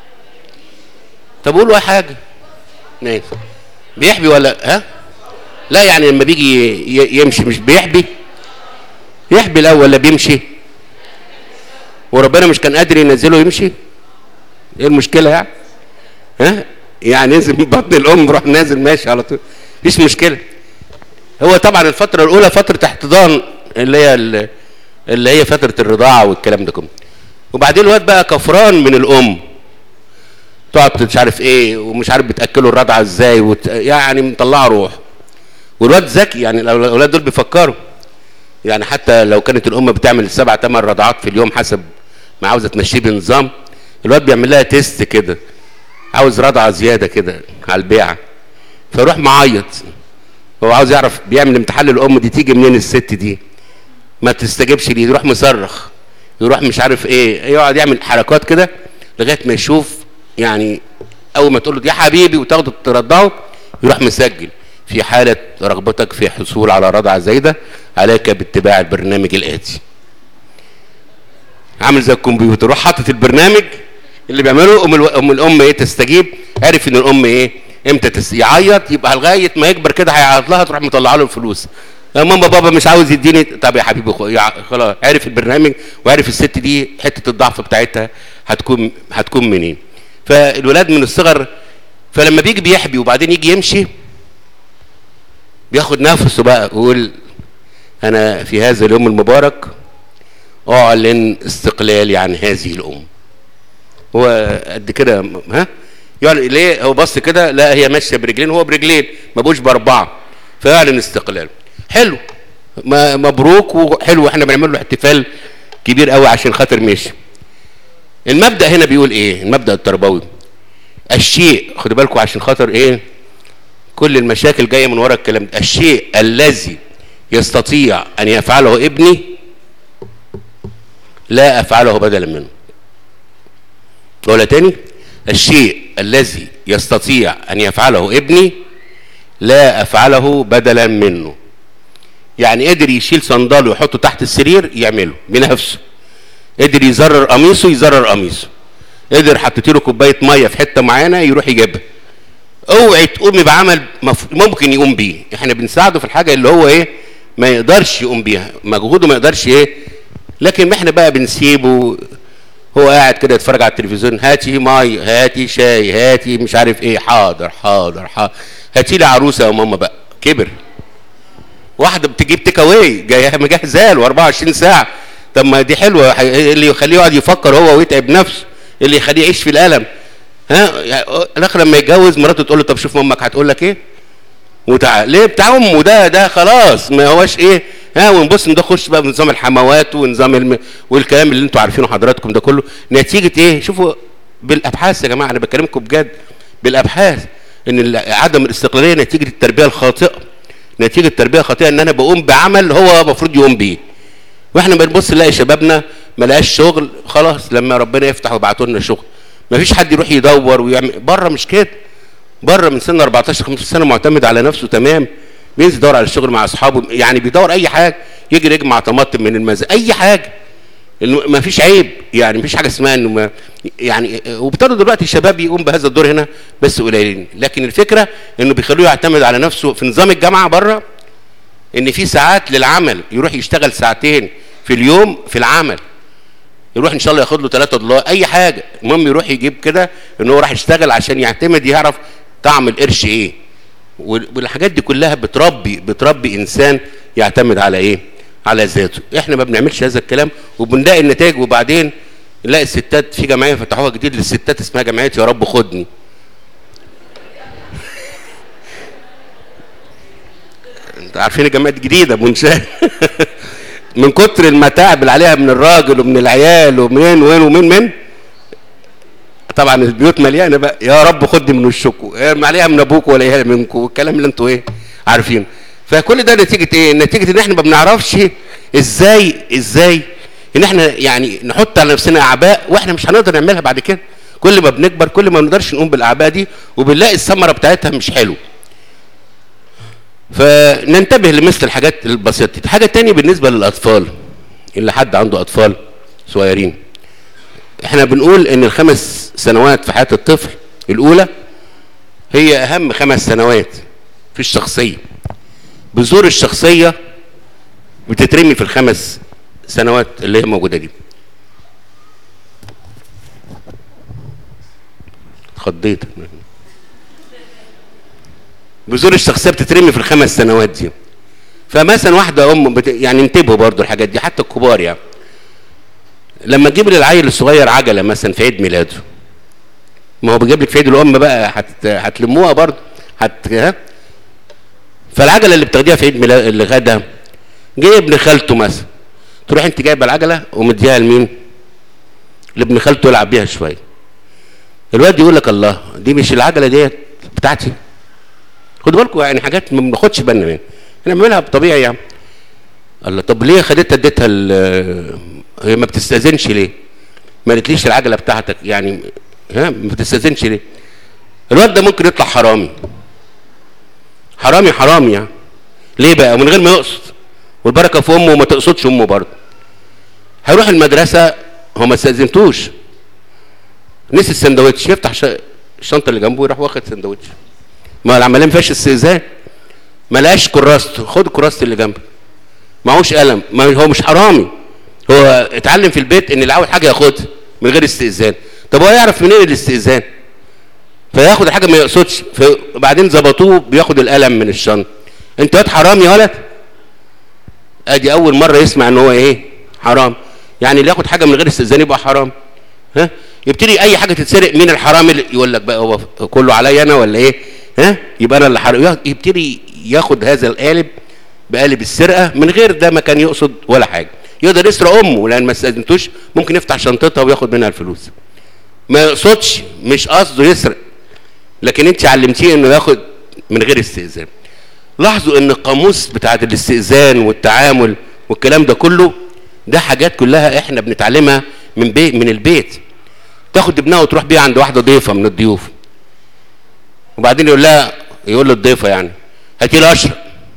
طب قولوا حاجه. ماشي، بيحبي ولا ها؟ لا يعني لما بيجي يمشي مش بيحبي؟ يحبي الاول ولا بيمشي؟ وربنا مش كان قادر ينزله يمشي؟ ايه المشكله يعني؟ ها؟ يعني نزل من بطن الام راح نازل ماشي على طول، مفيش مشكله. هو طبعا الفتره الاولى فتره احتضان اللي هي فتره الرضاعه والكلام ده كله، وبعدين الواد بقى كفران من الام، تقعد مش عارف ايه ومش عارف بتاكله الرضعه ازاي يعني مطلعه روح. والواد ذكي، يعني الاولاد دول بيفكروا، يعني حتى لو كانت الام بتعمل 7 8 رضعات في اليوم حسب ما عاوزه تمشيه بنظام، الواد بيعمل لها تيست كده، عاوز رضعه زياده كده على البيعه، فيروح معيط، هو عاوز يعرف، بيعمل امتحان للام دي تيجي منين الست دي، ما تستجيبش ليه، يروح مصرخ، يروح مش عارف ايه، يقعد يعمل حركات كده لغايه ما يشوف، يعني اول ما تقول له يا حبيبي وتاخده ترضعه يروح مسجل في حاله رغبتك في حصول على رضعه زايده عليك باتباع البرنامج الاتي. عامل زي الكمبيوتر، روح حاطط البرنامج اللي بيعمله، ام الام ايه تستجيب، عرف ان الام ايه امتى يعيط، يبقى لغايه ما يكبر كده هيعيط لها، تروح مطلعه له الفلوس. يا ماما بابا مش عاوز يديني، طب يا حبيبي خلاص عرف البرنامج وعرف الست دي حته الضعف بتاعتها هتكون منين. فالولاد من الصغر، فلما بيجي بيحبي وبعدين يجي يمشي بياخد نفسه بقى ويقول انا في هذا اليوم المبارك اعلن استقلالي عن هذه الام. هو قد كده ها؟ يعني ليه هو بص كده، لا هي ماشيه برجلين، هو برجلين ما بقوش باربعه، فيعلن استقلاله. حلو، مبروك وحلو، احنا بنعمل له احتفال كبير قوي عشان خاطر ماشي. المبدا هنا بيقول ايه؟ المبدا التربوي، الشيء، خدوا بالكم عشان خاطر ايه كل المشاكل جايه من ورا الكلام ده، الشيء الذي يستطيع ان يفعله ابني لا افعله بدلا منه. ولا تاني، الشيء الذي يستطيع ان يفعله ابني لا افعله بدلا منه. يعني قدر يشيل صنداله ويحطه تحت السرير يعمله بنفسه، قدر يزرر قميصه يزرر قميصه، قدر حطيت له كوبايه ميه في حته معينه يروح يجيبها. اوعي تقومي بعمل ممكن يقوم بيه، احنا بنساعده في الحاجه اللي هو ايه ما يقدرش يقوم بيها، مجهوده ما يقدرش ايه، لكن احنا بقى بنسيبه هو قاعد كده يتفرج على التلفزيون، هاتي مي، هاتي شاي، هاتي مش عارف ايه، حاضر حاضر حاضر، هاتي لي عروسه يا ماما بقى، كبر. واحده بتجيب تيك اواي جايه مجهزه له 24 ساعه، طب ما دي حلوه، اللي يخليه يقعد يفكر هو ويتعب نفسه، اللي يخليه يعيش في الالم. ها الاخر لما يتجوز مراته تقول له طب شوف امك هتقول لك ايه وتعال ليه بتاع امه، ده خلاص ما هوش ايه، ها ونبص نخش بقى بنظام الحموات ونظام والكلام اللي انتوا عارفينه حضراتكم ده كله، نتيجه ايه؟ شوفوا بالابحاث يا جماعه، انا بكلمكم بجد بالابحاث، ان عدم الاستقلاليه نتيجه التربيه الخاطئه، نتيجه التربيه الخاطئه ان انا بقوم بعمل هو المفروض يقوم بيه. واحنا بنبص نلاقي شبابنا ما لقاش شغل، خلاص لما ربنا يفتح ويبعتوا لنا شغل، ما فيش حد يروح يدور ويعمل بره، مش كده، بره من سن 14 15 سنه معتمد على نفسه تمام، بينزل يدور على الشغل مع اصحابه، يعني بيدور اي حاجه، يجري يجمع طماطم من المزرعه، اي حاجه، ما فيش عيب، يعني ما فيش حاجه اسمها انه يعني، وابتدوا دلوقتي الشباب يقوم بهذا الدور هنا بس قليلين، لكن الفكره انه بيخلوه يعتمد على نفسه في نظام الجامعه بره، ان في ساعات للعمل، يروح يشتغل ساعتين في اليوم في العمل، يروح ان شاء الله ياخد له $3 اي حاجه، المهم يروح يجيب كده ان هو راح يشتغل عشان يعتمد، يعرف طعم القرش ايه، والحاجات دي كلها بتربي انسان يعتمد على ايه؟ على ذاته. احنا ما بنعملش هذا الكلام وبنلاقي النتائج، وبعدين نلاقي الستات في جمعيه فتحوها جديد للستات اسمها جمعيه يا رب خدني. انتوا عارفين الجمعيات جديده منشاه من كتر المتاعب اللي عليها من الراجل ومن العيال ومن طبعا البيوت مليانه بقى، يا رب خدني من وشكم، عليها من ابوكم ولا هي منكم، والكلام اللي انتوا ايه عارفينه. فكل ده نتيجه ايه؟ نتيجه ان احنا ما بنعرفش ازاي ان احنا يعني نحط على نفسنا اعباء واحنا مش هنقدر نعملها بعد كده. كل ما بنكبر كل ما بنقدرش نقوم بالاعباء دي، وبنلاقي الثمره بتاعتها مش حلو. فننتبه لمثل الحاجات البسيطه دي. حاجه تانية بالنسبه للاطفال، اللي حد عنده اطفال صغيرين، احنا بنقول ان ال5 سنوات في حياه الطفل الاولى هي اهم 5 سنوات في الشخصيه. بذور الشخصيه بتترمي في ال5 سنوات اللي هي موجوده دي. اتخضيت. بذور الشخصيه بتترمي في ال5 سنوات دي. فمثلا واحده يعني انتبهوا برضو الحاجات دي حتى الكبار، يعني لما تجيب للعيل الصغير عجله مثلا في عيد ميلاده، ما هو بيجيب لك في عيد الام بقى هتلموها برضو فالعجله اللي بتاخديها في عيد ميلاد اللي غدا جاي ابن خالته مثلا، تروح انت جايبه العجله ومديها لمين؟ لابن خالته يلعب بيها شويه. الواد يقول لك الله دي مش العجله ديت بتاعتي. خدوا بالكم يعني حاجات ما بناخدش بالنا منها، احنا بنعملها بطبيعي يعني. الله طب ليه خدتها اديتها هي ما بتستاذنش ليه؟ ما قالتليش العجله بتاعتك يعني، ما بتستاذنش ليه؟ الواد ده ممكن يطلع حرامي يعني. ليه بقى؟ من غير ما يقصد، والبركه في امه وما تقصدش امه برضه. هيروح المدرسه هو ما استاذنتوش، نسي السندوتش، يفتح الشنطه اللي جنبه ويروح واخد سندوتش. ما العمليه ما فيهاش استئذان، ما لقاش كراسته، خد كراسه اللي جنبك. معهوش قلم، ما هو مش حرامي، هو اتعلم في البيت ان الاول حاجه ياخدها من غير استئذان. طب هو يعرف منين الاستئذان؟ فياخد الحاجه ما يقصدش، وبعدين ظبطوه بياخد القلم من الشنطه. انت واد حرام يا ولد. ادي اول مره يسمع ان هو ايه؟ حرام. يعني اللي ياخد حاجه من غير استئذان يبقى حرام. يبتدي اي حاجه تتسرق، مين الحرام اللي يقول لك بقى هو كله عليا انا ولا ايه؟ يبقى انا اللي حرام. يبتدي ياخد هذا القالب بقالب السرقه من غير ده ما كان يقصد ولا حاجه. يقدر يسرق امه لان ما استاذنتوش، ممكن يفتح شنطتها وياخد منها الفلوس. ما يقصدش، مش قصده يسرق، لكن انت علمتيه انه ياخد من غير استئذان. لاحظوا ان القاموس بتاعت الاستئذان والتعامل والكلام ده كله، ده حاجات كلها احنا بنتعلمها من البيت. تاخد ابنها وتروح بيها عند واحده ضيفه من الضيوف، وبعدين يقول للضيفه يعني هاتي لي اشرب.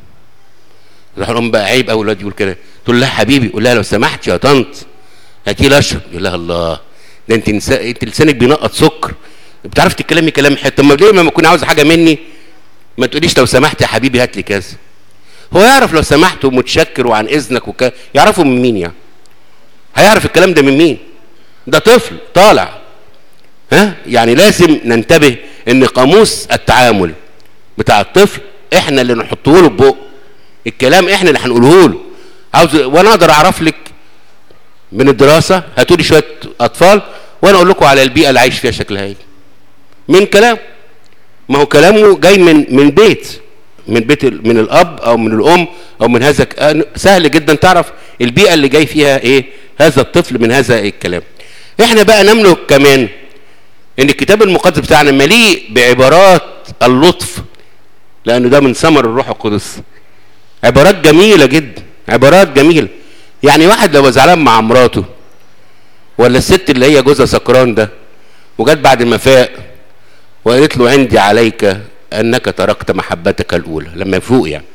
راح لهم بقى عيب قوي الواد يقول كده، تقول لها حبيبي، قول لها لو سمحت يا طنط هاتي لي اشرب. يقول لها الله ده انت لسانك بينقط سكر، بتعرفي تتكلمي كلام حلو. طب ما ليه ما تكوني عاوزه حاجه مني ما تقوليش لو سمحت يا حبيبي هات لي كذا؟ هو يعرف لو سمحت ومتشكر وعن اذنك يعرفه من مين يعني؟ هيعرف الكلام ده من مين؟ ده طفل طالع. يعني لازم ننتبه ان قاموس التعامل بتاع الطفل احنا اللي نحطه له ببقه، الكلام احنا اللي هنقوله له. وانا اقدر اعرف لك من الدراسه، هاتوا لي شويه اطفال وانا اقول لكم على البيئه اللي عايش فيها شكلها ايه من كلام. ما هو كلامه جاي من بيت من الاب او من الام او من هذا. سهل جدا تعرف البيئه اللي جاي فيها ايه هذا الطفل من هذا الكلام. احنا بقى نملك كمان ان الكتاب المقدس بتاعنا مليء بعبارات اللطف، لانه ده من ثمر الروح القدس. عبارات جميله جدا، عبارات جميله. يعني واحد لو زعلان مع مراته، ولا الست اللي هي جوزها سكران ده وجت بعد ما فاق وقالت له عندي عليك انك تركت محبتك الاولى، لما يفوق يعني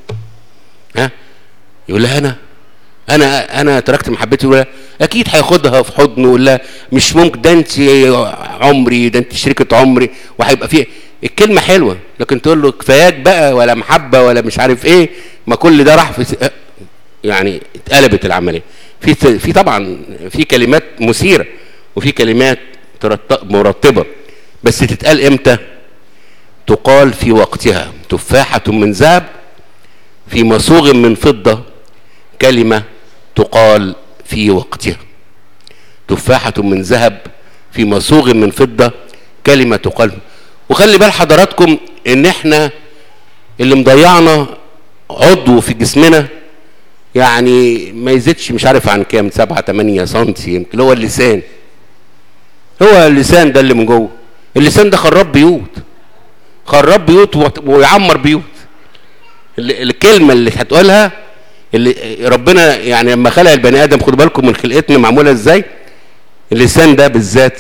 يقول لها انا تركت محبتي الاولى. اكيد هياخدها في حضنه ويقول لها مش ممكن، ده انت عمري، ده انت شريكه عمري، وهيبقى فيه الكلمه حلوه. لكن تقول له كفاياك بقى ولا محبه ولا مش عارف ايه، ما كل ده راح في يعني اتقلبت العمليه. في طبعا في كلمات مثيره وفي كلمات مرتبه، بس تتقال امتى؟ تقال في وقتها. تفاحه من ذهب في مصوغ من فضه، كلمه تقال في وقتها. تفاحه من ذهب في مصوغ من فضه، كلمه تقال. وخلي بال حضراتكم ان احنا اللي مضيعنا عضو في جسمنا يعني ما يزيدش مش عارف عن كام، 7-8 سنتي يمكن، اللي هو اللسان. هو اللسان ده اللي من جوه. اللسان ده خراب بيوت ويعمر بيوت. الكلمه اللي هتقولها اللي ربنا يعني لما خلق البني ادم، خدوا بالكم من خلقتنا معموله ازاي. اللسان ده بالذات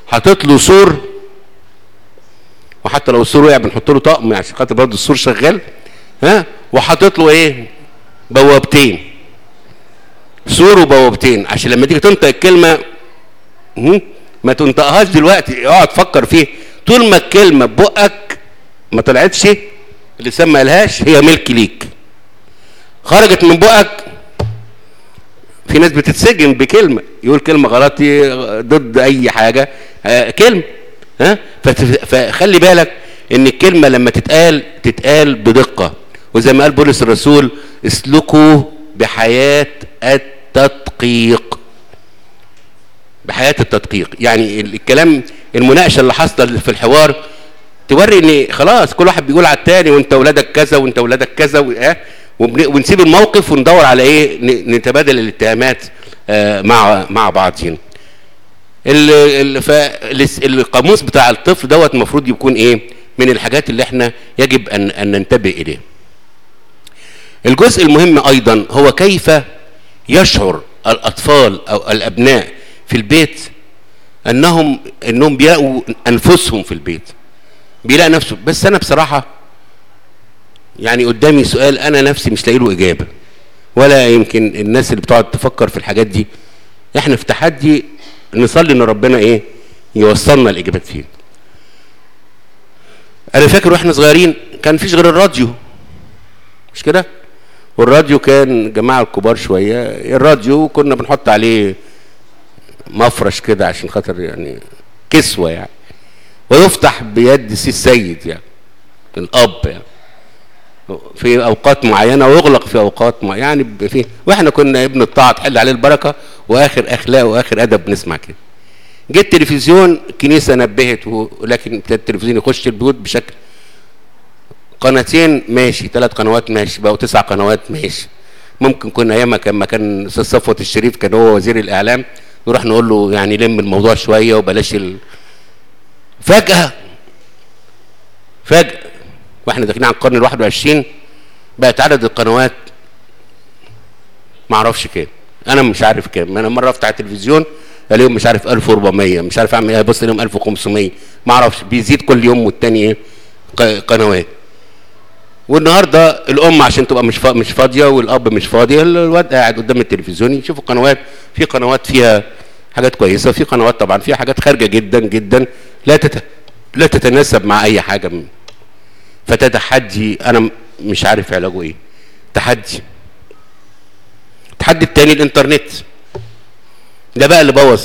حاطط له سور، وحتى لو السور وقع بنحط له طقم عشان خاطر برضه السور شغال، ها، وحاطط له ايه؟ بوابتين، سور وبوابتين، عشان لما تيجي تنطق الكلمه ما تنطقهاش دلوقتي، اقعد فكر فيه طول ما الكلمه ببقك ما طلعتش، اللسان ما قالهاش، هي ملك ليك. خرجت من بقك، في ناس بتتسجن بكلمه، يقول كلمه غلط ضد اي حاجه، كلمه، ها، فخلي بالك ان الكلمه لما تتقال بدقه، وزي ما قال بولس الرسول اسلكوا بحياه التدقيق. بحياه التدقيق يعني الكلام، المناقشه اللي حاصله في الحوار توري ان خلاص كل واحد بيقول على الثاني، وانت ولادك كذا وانت ولادك كذا، ونسيب الموقف وندور على ايه؟ نتبادل الاتهامات مع بعضين. القاموس بتاع الطفل دوت المفروض يكون ايه؟ من الحاجات اللي احنا يجب ان ننتبه اليه. الجزء المهم ايضا هو كيف يشعر الاطفال او الابناء في البيت انهم بيلاقوا انفسهم في البيت، بيلاقي نفسه. بس انا بصراحه يعني قدامي سؤال انا نفسي مش لاقي له اجابه، ولا يمكن الناس اللي بتقعد تفكر في الحاجات دي. احنا في تحدي نصلي ان ربنا ايه؟ يوصلنا الاجابات فيه. انا فاكر واحنا صغيرين كان مفيش غير الراديو، مش كده؟ والراديو كان جماعه الكبار شويه، الراديو كنا بنحط عليه مفرش كده عشان خاطر يعني كسوه يعني، ويفتح بيد سي السيد يعني الاب يعني في اوقات معينه، ويغلق في اوقات معينه يعني في، واحنا كنا ابن الطاعه تحل عليه البركه، واخر اخلاق واخر ادب بنسمع كده. جه التلفزيون، الكنيسه نبهت، ولكن ابتدى التلفزيون يخش البيوت بشكل قناتين ماشي، 3 قنوات ماشي، بقوا 9 قنوات ماشي. ممكن كنا ايامها لما كان الاستاذ صفوت الشريف كان هو وزير الاعلام، نروح نقول له يعني لم الموضوع شويه وبلاش فجاه واحنا داخلين على القرن ال21 بقت عدد القنوات ما اعرفش كام، انا مش عارف كام. انا مره افتح التلفزيون الاقيهم مش عارف 1400، مش عارف اعمل ايه، بص الاقيهم 1500، ما اعرفش، بيزيد كل يوم والتاني ايه قنوات. والنهارده الام عشان تبقى مش فاضيه والاب مش فاضي، الواد قاعد قدام التلفزيون يشوف القنوات. في قنوات فيها حاجات كويسه، في قنوات طبعا فيها حاجات خارجه جدا جدا لا تتناسب مع اي حاجه فده تحدي انا مش عارف علاجه ايه. التحدي التاني الانترنت، ده بقى اللي بوظ.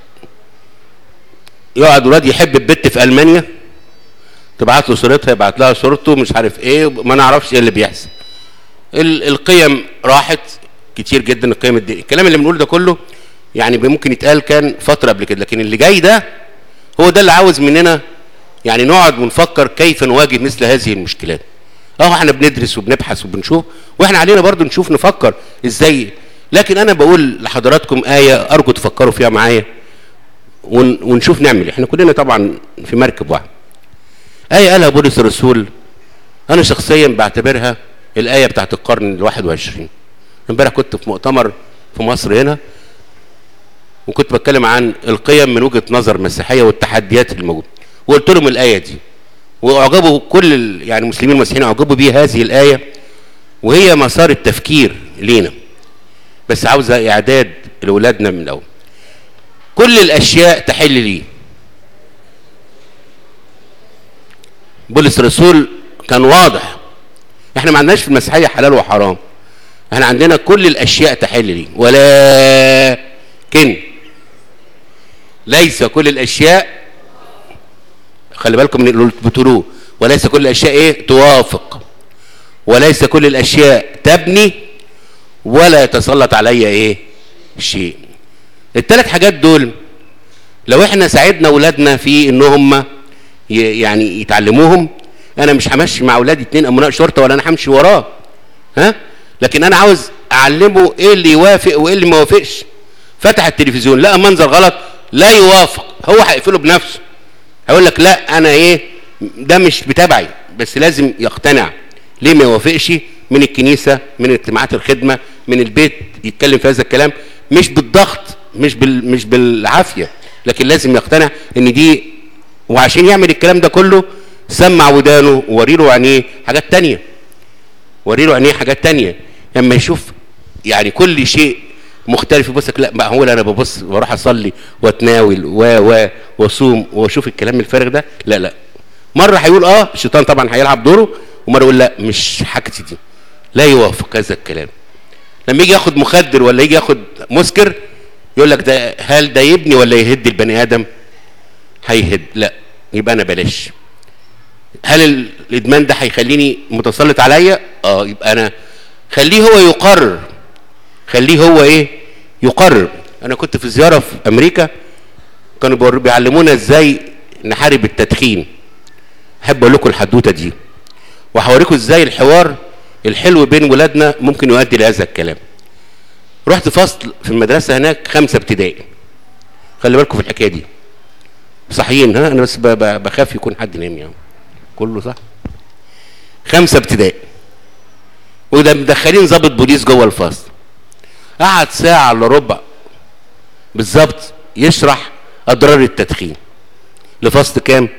يقعد ولاد يحب البت في المانيا، تبعت له صورتها، يبعت لها صورته، مش عارف ايه، ما نعرفش ايه اللي بيحصل. القيم راحت كتير جدا، القيم الكلام اللي بنقوله ده كله يعني ممكن يتقال كان فتره قبل كده، لكن اللي جاي ده هو ده اللي عاوز مننا يعني نقعد ونفكر كيف نواجه مثل هذه المشكلات. احنا بندرس وبنبحث وبنشوف، واحنا علينا برضو نشوف نفكر ازاي. لكن انا بقول لحضراتكم آية ارجو تفكروا فيها معايا ونشوف نعمل. احنا كلنا طبعا في مركب واحد. آية قالها بولس الرسول، انا شخصيا بعتبرها الآية بتاعت القرن ال21. امبارح كنت في مؤتمر في مصر هنا، وكنت بتكلم عن القيم من وجهة نظر مسيحية والتحديات الموجودة، وقلت لهم الآية دي، واعجبوا كل يعني المسلمين والمسيحيين اعجبوا بيه هذه الآية، وهي مسار التفكير لينا، بس عاوزة اعداد لاولادنا من الاول. كل الاشياء تحل لي. بولس الرسول كان واضح، احنا ما عندناش في المسيحية حلال وحرام، احنا عندنا كل الاشياء تحل لي، ولكن ليس كل الاشياء، خلي بالكم من اللي بتقولوه، وليس كل الاشياء ايه؟ توافق، وليس كل الاشياء تبني، ولا يتسلط عليا ايه؟ شيء. الثلاث حاجات دول لو احنا ساعدنا اولادنا في ان هم يعني يتعلموهم، انا مش همشي مع اولادي 2 امناء شرطه ولا انا همشي وراه، ها، لكن انا عاوز اعلمه ايه اللي يوافق وايه اللي ما يوافقش. فتح التلفزيون لقى منظر غلط لا يوافق، هو هيقفله بنفسه، هيقول لك لا انا ايه ده مش بتابعي، بس لازم يقتنع. ليه ما يوافقش؟ من الكنيسه، من اجتماعات الخدمه، من البيت، يتكلم في هذا الكلام، مش بالضغط، مش بالعافيه، لكن لازم يقتنع ان دي، وعشان يعمل الكلام ده كله سمع ودانه ووري له عينيه حاجات تانية، وري له عينيه حاجات تانية. لما يشوف يعني كل شيء مختلف يبص لا بقى هو انا ببص واروح اصلي واتناول واصوم واشوف الكلام الفارغ ده، لا لا. مره هيقول الشيطان طبعا هيلعب دوره، ومره يقول لا مش حاجتي دي، لا يوافق هذا الكلام. لما يجي ياخد مخدر ولا يجي ياخد مسكر يقول لك ده هل ده يبني ولا يهد البني ادم؟ هيهد، لا يبقى انا بلاش. هل الادمان ده هيخليني متسلط عليا؟ يبقى انا خليه هو يقرر، خليه هو يقرر. انا كنت في زياره في امريكا، كانوا بيعلمونا ازاي نحارب التدخين. احب اقول لكم الحدوته دي وهوريكم ازاي الحوار الحلو بين ولادنا ممكن يؤدي لهذا الكلام. رحت فصل في المدرسه هناك 5 ابتدائي، خلي بالكم في الحكايه دي صحيين، انا بس بخاف يكون حد نام يعني. كله صح. 5 ابتدائي، وده مدخلين ضابط بوليس جوه الفصل. قعد ساعه الا ربع بالظبط يشرح اضرار التدخين لفصل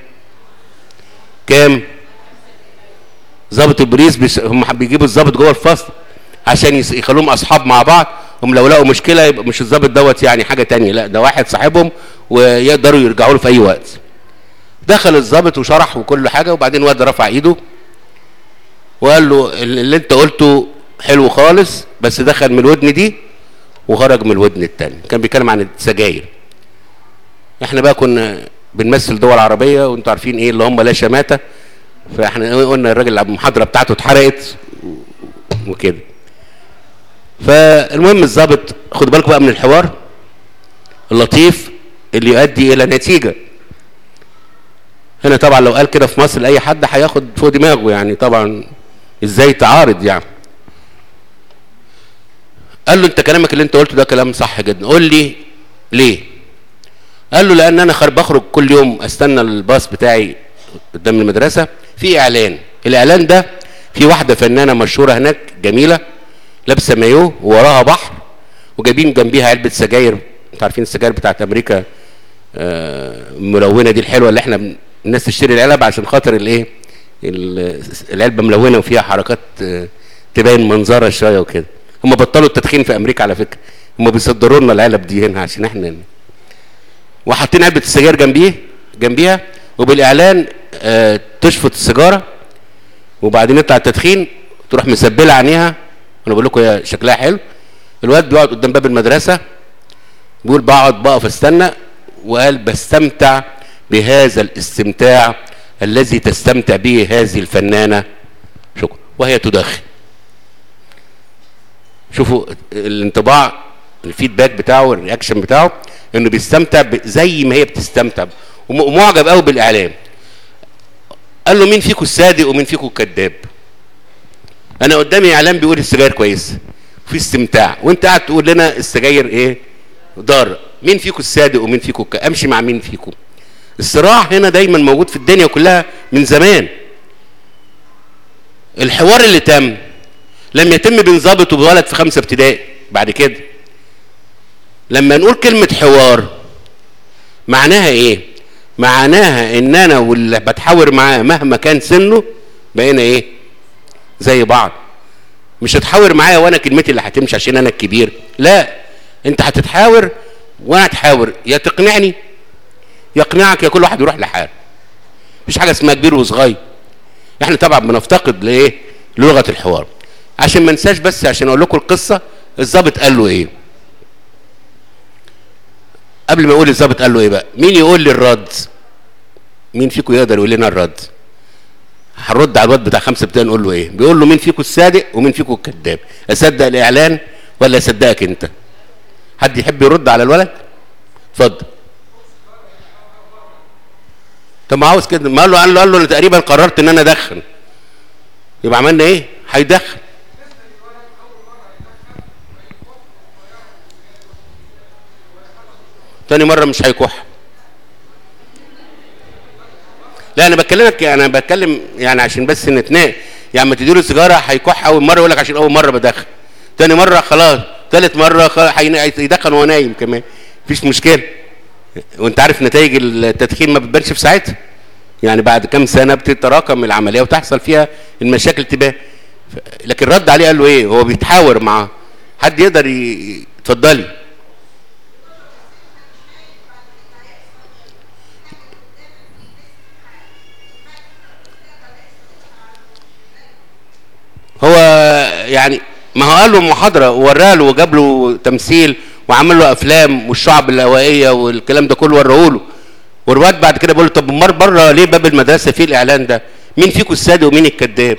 كام؟ ضابط البوليس هم بيجيبوا الضابط جوه الفصل عشان يخلوهم اصحاب مع بعض. هم لو لقوا مشكله يبقى مش الضابط دوت يعني حاجه تانية، لا ده واحد صاحبهم ويقدروا يرجعوا له في اي وقت. دخل الضابط وشرح وكل حاجه، وبعدين الواد رفع ايده وقال له اللي انت قلته حلو خالص، بس دخل من الودن دي وخرج من الودن التاني. كان بيتكلم عن السجاير. احنا بقى كنا بنمثل دول عربيه وانتوا عارفين ايه اللي هم لا شماته، فاحنا قلنا الراجل المحاضره بتاعته اتحرقت وكده. فالمهم الضابط، خدوا بالكم بقى من الحوار اللطيف اللي يؤدي الى نتيجه. هنا طبعا لو قال كده في مصر لاي حد هياخد فوق دماغه يعني، طبعا ازاي تعارض يعني. قال له انت كلامك اللي انت قلته ده كلام صح جدا، قول لي ليه؟ قال له لان انا بخرج كل يوم استنى الباص بتاعي قدام المدرسه، في اعلان، الاعلان ده في واحده فنانه مشهوره هناك جميله لابسه مايوه ووراها بحر وجايبين جنبيها علبه سجاير. انتوا عارفين السجاير بتاعت امريكا الملونه دي الحلوه اللي احنا الناس تشتري العلب عشان خاطر العلبه ملونه وفيها حركات تبين منظرها شويه وكده. هم بطلوا التدخين في امريكا على فكره، هم بيصدروا لنا العلب دي هنا عشان احنا وحاطين علبه السجاير جنبيها وبالاعلان تشفط السيجاره وبعدين يطلع التدخين تروح مسبله عينيها. انا بقول لكم هي شكلها حلو. الواد بيقعد قدام باب المدرسه بيقول بقف استنى، وقال بستمتع بهذا الاستمتاع الذي تستمتع به هذه الفنانه شكرا وهي تدخن. شوفوا الانطباع، الفيدباك بتاعه، الرياكشن بتاعه، انه بيستمتع زي ما هي بتستمتع ومعجب قوي بالاعلام. قال له مين فيكم الصادق ومين فيكم الكذاب؟ انا قدامي اعلام بيقول السجاير كويس في استمتاع، وانت قاعد تقول لنا السجاير ضار. مين فيكم الصادق ومين فيكم امشي مع مين فيكم؟ الصراع هنا دايما موجود في الدنيا كلها من زمان. الحوار اللي تم لم يتم بين ضابط وولد في 5 ابتدائي. بعد كده لما نقول كلمه حوار معناها ايه؟ معناها ان انا واللي بتحاور معاه مهما كان سنه بقينا زي بعض. مش هتحاور معايا وانا كلمتي اللي هتمشي عشان انا الكبير، لا، انت هتتحاور وانا اتحاور، يا تقنعني يقنعك يا كل واحد يروح لحاله. مفيش حاجه اسمها كبير وصغير. احنا طبعا بنفتقد للغه الحوار. عشان ما انساش بس عشان اقول لكم القصه، الضابط قال له ايه؟ قبل ما اقول الضابط قال له ايه بقى؟ مين يقول لي الرد؟ مين فيكم يقدر يقول لنا الرد؟ هنرد على الواد بتاع 5 ابتدائي نقول له ايه؟ بيقول له مين فيكم الصادق ومين فيكم الكذاب؟ اصدق الاعلان ولا اصدقك انت؟ حد يحب يرد على الولد؟ اتفضل. طب ما عاوز كده، ما قال له انا تقريبا قررت ان انا ادخن. يبقى عملنا ايه؟ هيدخن. تاني مره مش هيكح. لا انا بتكلم يعني عشان بس نتناقش. يعني ما تديله السيجاره هيكح اول مره يقول لك عشان اول مره بدخن، تاني مره خلاص، ثالث مره هيدخن وهو نايم كمان، مفيش مشكله. وانت عارف نتائج التدخين ما بتبانش في ساعتها، يعني بعد كام سنه بتتراكم العمليه وتحصل فيها المشاكل تبان. لكن رد عليه قال له ايه؟ هو بيتحاور مع حد يقدر اتفضلي. هو يعني ما هو قال له محاضره ووراه له وجاب له تمثيل وعمل له افلام والشعب الهوائيه والكلام ده كله وراه له. والواد بعد كده بيقول له طب امال بره ليه باب المدرسه فيه الاعلان ده؟ مين فيكم الصادق ومين الكذاب؟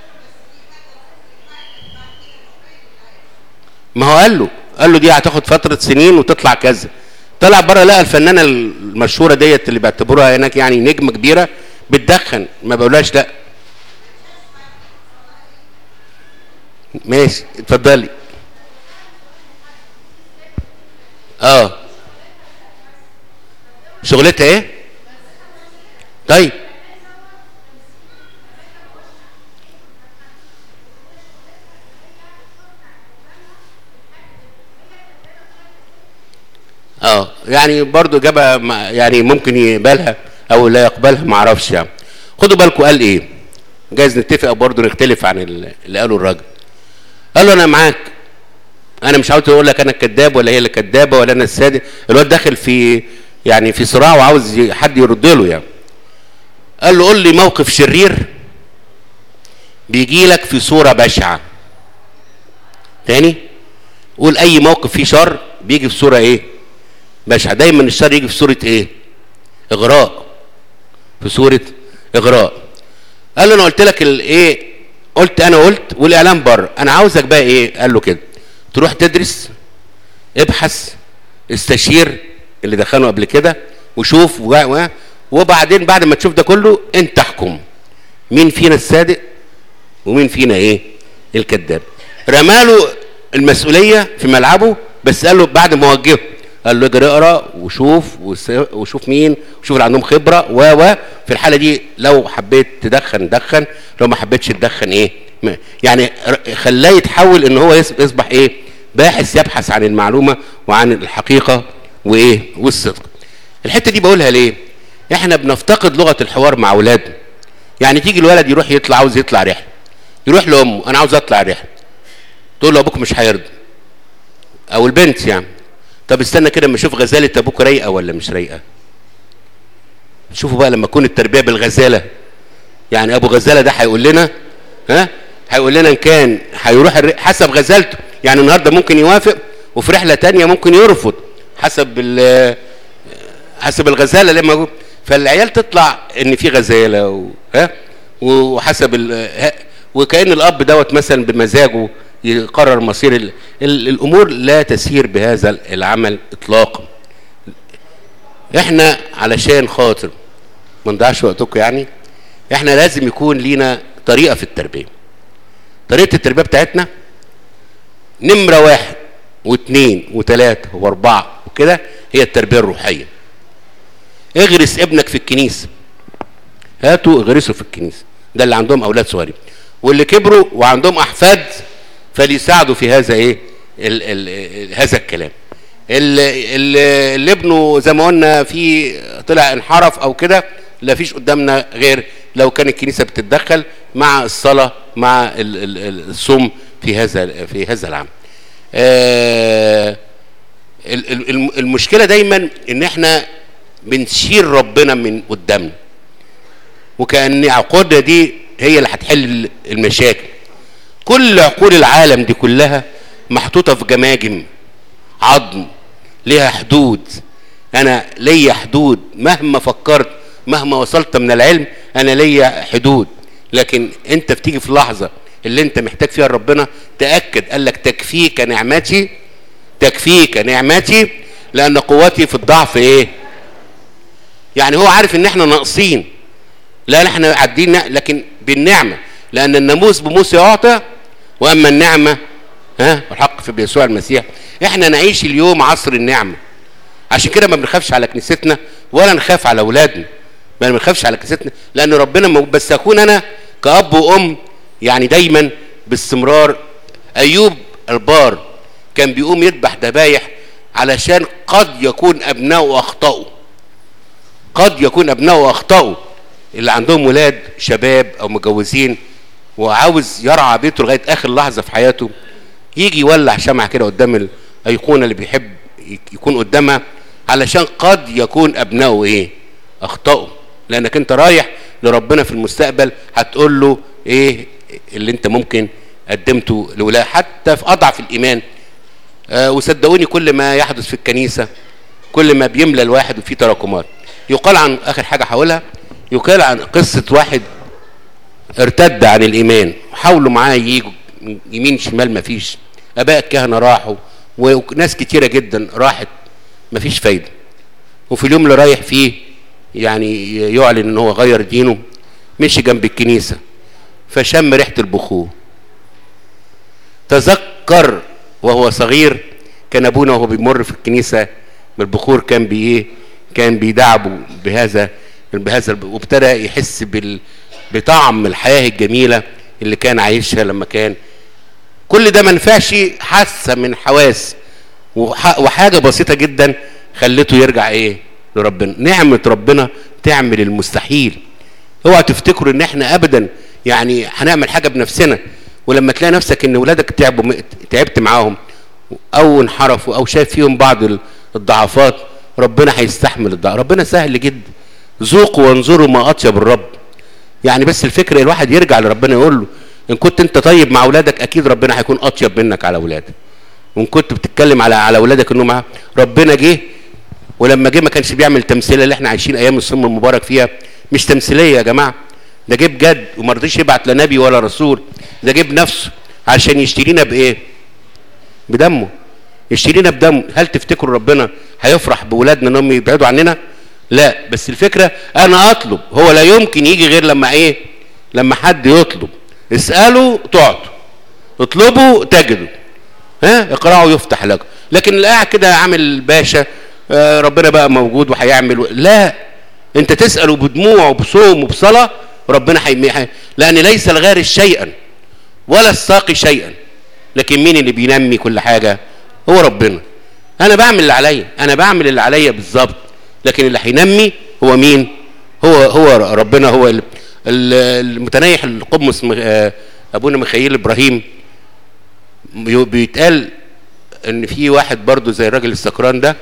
ما هو قال له دي هتاخد فتره سنين وتطلع كذا. طلع بره لقى الفنانه المشهوره ديت اللي بيعتبروها هناك يعني نجمه كبيره بتدخن، ما بقولهاش لا. ماشي اتفضلي. شغلتها ايه؟ طيب يعني برضو اجابه يعني ممكن يقبلها او لا يقبلها، ما اعرفش يعني. خدوا بالكم قال ايه، جايز نتفق او برضو نختلف عن اللي قاله الراجل. قال له انا معاك، انا مش عاوز اقول لك انا الكذاب ولا هي اللي كذابه ولا انا الصادق. الواد داخل في يعني في صراع وعاوز حد يرد له يعني. قال له قول لي موقف شرير بيجي لك في صوره بشعه. تاني قول اي موقف فيه شر بيجي في صوره ايه؟ بشعه. دايما الشر يجي في صوره ايه؟ اغراء، في صوره اغراء. قال له انا قلت لك الايه؟ قلت والاعلام بره، انا عاوزك بقى ايه؟ قال له كده تروح تدرس، ابحث، استشير اللي دخلوا قبل كده وشوف وبعدين بعد ما تشوف ده كله انت احكم مين فينا الصادق ومين فينا ايه؟ الكذاب. رماله المسؤوليه في ملعبه، بس قال له بعد ما وجهه قال له اجري اقرا وشوف مين، وشوف اللي عندهم خبره في الحاله دي لو حبيت تدخن دخن، لو ما حبيتش تدخن ايه؟ يعني خلاه يتحول ان هو يصبح ايه؟ باحث يبحث عن المعلومه وعن الحقيقه وايه؟ والصدق. الحته دي بقولها ليه؟ احنا بنفتقد لغه الحوار مع اولادنا. يعني تيجي الولد يروح يطلع، عاوز يطلع رحله، يروح لامه انا عاوز اطلع رحله، تقول له ابوك مش هيرضى، او البنت يعني. طب استنى كده اما اشوف غزاله ابوك رايقه ولا مش رايقه. شوفوا بقى لما تكون التربيه بالغزاله، يعني ابو غزاله ده هيقول لنا هيقول لنا ان كان هيروح حسب غزالته. يعني النهارده ممكن يوافق وفي رحله ثانيه ممكن يرفض حسب الغزاله لما. فالعيال تطلع ان في غزاله وحسب وكأن الاب دوت مثلا بمزاجه يقرر مصير الامور. لا تسير بهذا العمل اطلاقا. احنا علشان خاطر ما نضيعش وقتكم يعني، احنا لازم يكون لينا طريقه في التربيه. طريقه التربيه بتاعتنا نمره 1 و2 و3 و4 وكده هي التربيه الروحيه. اغرس ابنك في الكنيسه، هاتوا اغرسوا في الكنيسه، ده اللي عندهم اولاد صغيرين، واللي كبروا وعندهم احفاد فليساعدوا في هذا ايه؟ هذا الكلام. اللي ابنه زي ما قلنا في طلع انحرف او كده، لا فيش قدامنا غير لو كان الكنيسه بتتدخل مع الصلاه مع الصوم في هذا العمل. المشكله دايما ان احنا بنشير ربنا من قدامنا، وكأن عقولنا دي هي اللي هتحل المشاكل. كل عقول العالم دي كلها محطوطه في جماجم عظم ليها حدود. انا ليا حدود مهما فكرت مهما وصلت من العلم، انا ليا حدود. لكن انت بتيجي في لحظه اللي انت محتاج فيها ربنا، تاكد قال لك تكفيك نعمتي، تكفيك نعمتي لان قوتي في الضعف ايه؟ يعني هو عارف ان احنا ناقصين، لا احنا عادين، لكن بالنعمه، لان الناموس بموسى يعطى واما النعمه والحق في يسوع المسيح. احنا نعيش اليوم عصر النعمه. عشان كده ما بنخافش على كنيستنا ولا نخاف على اولادنا، ما بنخافش على كنيستنا لان ربنا بس اكون انا كاب وام يعني دايما باستمرار. ايوب البار كان بيقوم يذبح ذبايح علشان قد يكون ابنائه اخطأوا، قد يكون ابنائه اخطأوا، اللي عندهم ولاد شباب او متجوزين وعاوز يرعى بيته لغايه اخر لحظه في حياته، يجي يولع شمعه كده قدام الايقونه اللي بيحب يكون قدامها، علشان قد يكون ابنائه ايه؟ اخطأوا. لانك انت رايح لربنا في المستقبل هتقول له ايه اللي انت ممكن قدمته لولاده حتى في اضعف الايمان. وصدقوني كل ما يحدث في الكنيسه كل ما بيملى الواحد وفيه تراكمات. يقال عن اخر حاجه هقولها، يقال عن قصه واحد ارتد عن الايمان، حاولوا معاه ييجوا يمين شمال مفيش، اباء الكهنه راحوا وناس كتيره جدا راحت مفيش فايده. وفي اليوم اللي رايح فيه يعني يعلن ان هو غير دينه، مشي جنب الكنيسه فشم ريحه البخور، تذكر وهو صغير كان ابونا وهو بيمر في الكنيسه بالبخور كان بايه؟ كان بيدعبه بهذا وابتدى يحس بطعم الحياه الجميله اللي كان عايشها لما كان. كل ده ما نفعش، حاسه من حواس وحاجه بسيطه جدا خلته يرجع ايه؟ لربنا. نعمه ربنا تعمل المستحيل. اوعى تفتكروا ان احنا ابدا يعني هنعمل حاجه بنفسنا، ولما تلاقي نفسك ان ولادك تعبت معاهم او انحرفوا او شايف فيهم بعض الضعفات، ربنا هيستحمل الضعف. ربنا سهل جدا. ذوقوا وانظروا ما اطيب الرب. يعني بس الفكره الواحد يرجع لربنا يقول له ان كنت انت طيب مع اولادك اكيد ربنا هيكون اطيب منك على اولادك. وان كنت بتتكلم على اولادك انه معاه ربنا جه، ولما جه ما كانش بيعمل تمثيليه اللي احنا عايشين ايام الصوم المبارك فيها. مش تمثيليه يا جماعه، ده جه بجد وما رضيش يبعت لا نبي ولا رسول، ده جه بنفسه عشان يشترينا بايه؟ بدمه. يشترينا بدمه. هل تفتكروا ربنا هيفرح باولادنا انهم يبعدوا عننا؟ لا، بس الفكره انا اطلب، هو لا يمكن يجي غير لما ايه؟ لما حد يطلب. اسالوا تعطوا، اطلبوا تجدوا، اقرأوا يفتح لكم. لكن اللي قاعد كده عامل باشا ربنا بقى موجود وهيعمل، لا، انت تسأله بدموع وبصوم وبصلاة ربنا لان ليس الغارس شيئا ولا الساقي شيئا، لكن مين اللي بينمي كل حاجة؟ هو ربنا. انا بعمل اللي عليا، انا بعمل اللي عليا بالظبط، لكن اللي هينمي هو مين؟ هو ربنا. هو المتنيح القمص ابونا ميخائيل ابراهيم بيتقال ان في واحد برضو زي الراجل السكران ده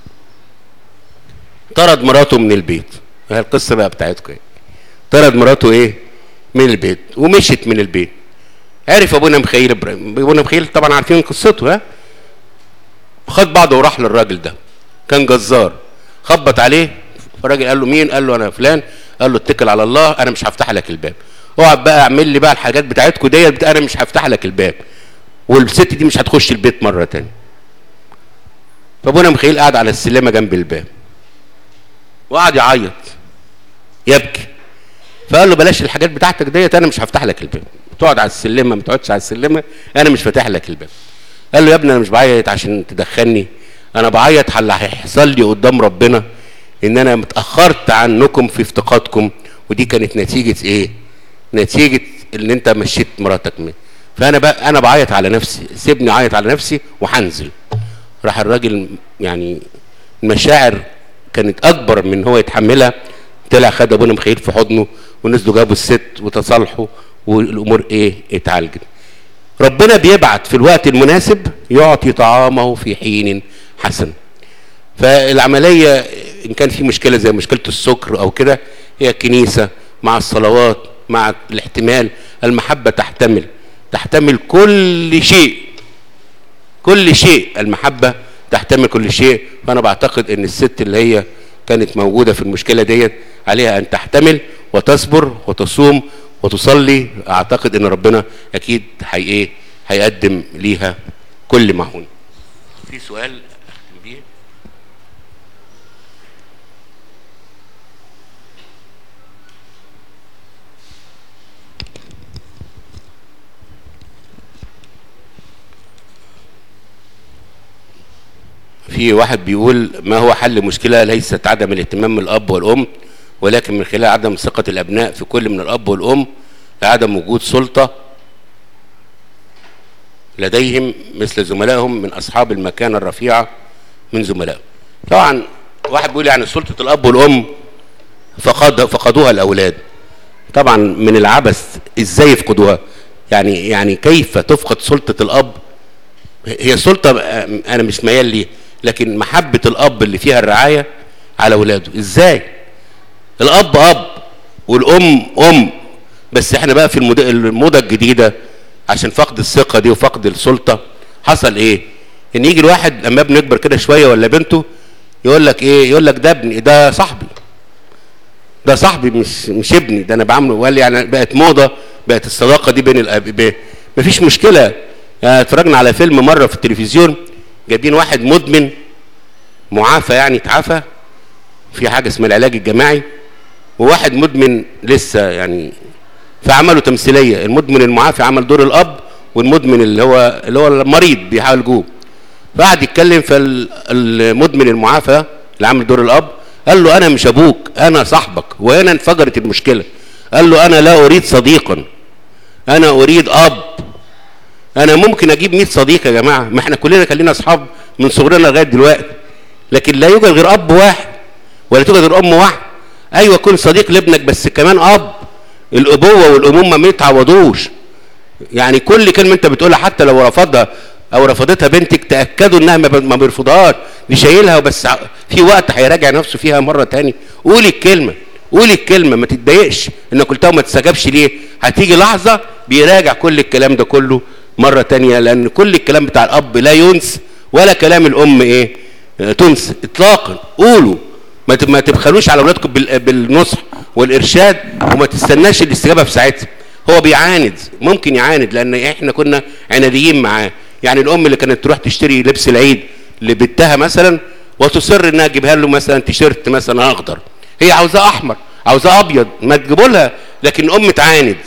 طرد مراته من البيت. هي القصه بقى بتاعتكم ايه؟ طرد مراته ايه؟ من البيت ومشت من البيت. عرف ابونا ميخائيل ابراهيم، ابونا ميخائيل طبعا عارفين قصته، خد بعضه وراح للراجل ده، كان جزار، خبط عليه، فالراجل قال له مين؟ قال له انا فلان. قال له اتكل على الله، انا مش هفتح لك الباب، اقعد بقى اعمل لي بقى الحاجات بتاعتكم ديت، انا مش هفتح لك الباب، والست دي مش هتخش البيت مره تاني. فابونا ميخائيل قاعد على السلمه جنب الباب وقعد يعيط يبكي. فقال له بلاش الحاجات بتاعتك ديت، انا مش هفتح لك الباب، تقعد على السلمه ما تقعدش على السلمه، انا مش فاتح لك الباب. قال له يا ابني انا مش بعيط عشان تدخلني، انا بعيط على اللي هيحصل لي قدام ربنا، ان انا متاخرت عنكم في افتقادكم، ودي كانت نتيجه ايه؟ نتيجه ان انت مشيت مراتك مني. فانا بقى انا بعيط على نفسي، سيبني اعيط على نفسي وهنزل. راح الراجل يعني المشاعر كانت اكبر من هو يتحملها، طلع خد ابونا ميخائيل في حضنه ونزلوا جابوا الست وتصالحوا والامور ايه؟ اتعالجت. ربنا بيبعت في الوقت المناسب يعطي طعامه في حين حسن. فالعمليه ان كان في مشكله زي مشكله السكر او كده، هي الكنيسه مع الصلوات مع الاحتمال، المحبه تحتمل كل شيء، كل شيء، المحبه تحتمل كل شيء. فانا بعتقد ان الست اللي هي كانت موجوده في المشكله ديت عليها ان تحتمل وتصبر وتصوم وتصلي. اعتقد ان ربنا اكيد هيقدم ليها كل معون. في سؤال اختم بيه؟ في واحد بيقول ما هو حل مشكلة ليست عدم الاهتمام من الأب والأم، ولكن من خلال عدم ثقة الأبناء في كل من الأب والأم لعدم وجود سلطة لديهم مثل زملائهم من أصحاب المكانة الرفيعة من زملائه. طبعا واحد بيقول يعني سلطه الاب والام فقدوها الاولاد. طبعا من العبث ازاي يفقدوها؟ يعني كيف تفقد سلطه الاب؟ هي سلطه انا مش ميال ليه، لكن محبه الاب اللي فيها الرعايه على اولاده. ازاي الاب اب والام ام؟ بس احنا بقى في الموضه الجديده عشان فقد الثقه دي وفقد السلطه حصل ايه؟ ان يجي الواحد لما بنكبر كده شويه ولا بنته يقول لك ايه؟ يقول لك ده ابني، ده صاحبي، ده صاحبي مش ابني، ده انا بعمله. وقال يعني بقت موضه، بقت الصداقه دي بين الاب. مفيش مشكله. اتفرجنا على فيلم مره في التلفزيون جايبين واحد مدمن معافى، يعني اتعافى في حاجه اسمها العلاج الجماعي، وواحد مدمن لسه يعني، فعملوا تمثيليه. المدمن المعافى عمل دور الاب، والمدمن اللي هو المريض بيعالجوه. فقعد يتكلم، فالمدمن المعافى اللي عامل دور الاب قال له انا مش ابوك، انا صاحبك. وهنا انفجرت المشكله. قال له انا لا اريد صديقا، انا اريد اب. انا ممكن اجيب 100 صديق يا جماعه، ما احنا كلنا كان لنا اصحاب من صغرنا لغايه دلوقتي، لكن لا يوجد غير اب واحد ولا توجد غير ام واحد. ايوه كن صديق لابنك، بس كمان اب. الابوه والامومه ما يتعوضوش. يعني كل كلمه انت بتقولها حتى لو رفضها او رفضتها بنتك، تاكدوا انها ما بيرفضهاش، دي شايلها، وبس في وقت هيراجع نفسه فيها مره تاني. قولي الكلمه، قولي الكلمه، ما تتضايقش انك قلتها وما تستجابش ليه. هتيجي لحظه بيراجع كل الكلام ده كله مره تانيه، لان كل الكلام بتاع الاب لا ينس ولا كلام الام ايه تنس اطلاقا. قولوا، ما تبخلوش على اولادكم بالنصح والارشاد، وما تستناش الاستجابه في ساعتها. هو بيعاند، ممكن يعاند، لان احنا كنا عناديين معاه. يعني الام اللي كانت تروح تشتري لبس العيد لبنتها مثلا وتصر انها تجيبها له مثلا تيشيرت مثلا اخضر، هي عاوزاه احمر، عاوزاه ابيض، ما تجيبوا لها، لكن الام تعاند،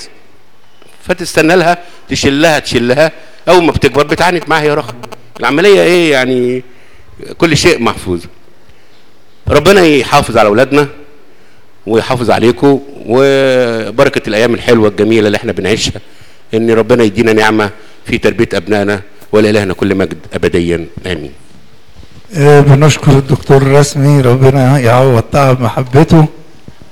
فتستنى لها تشلها. اول ما بتكبر بتعاند معاها يا رخ. العمليه ايه يعني؟ كل شيء محفوظ. ربنا يحافظ على اولادنا ويحافظ عليكم، وبركه الايام الحلوه الجميله اللي احنا بنعيشها، ان ربنا يدينا نعمه في تربيه ابنائنا، ولإلهنا كل مجد ابديا امين. بنشكر الدكتور رسمي، ربنا يعوض تعب محبته.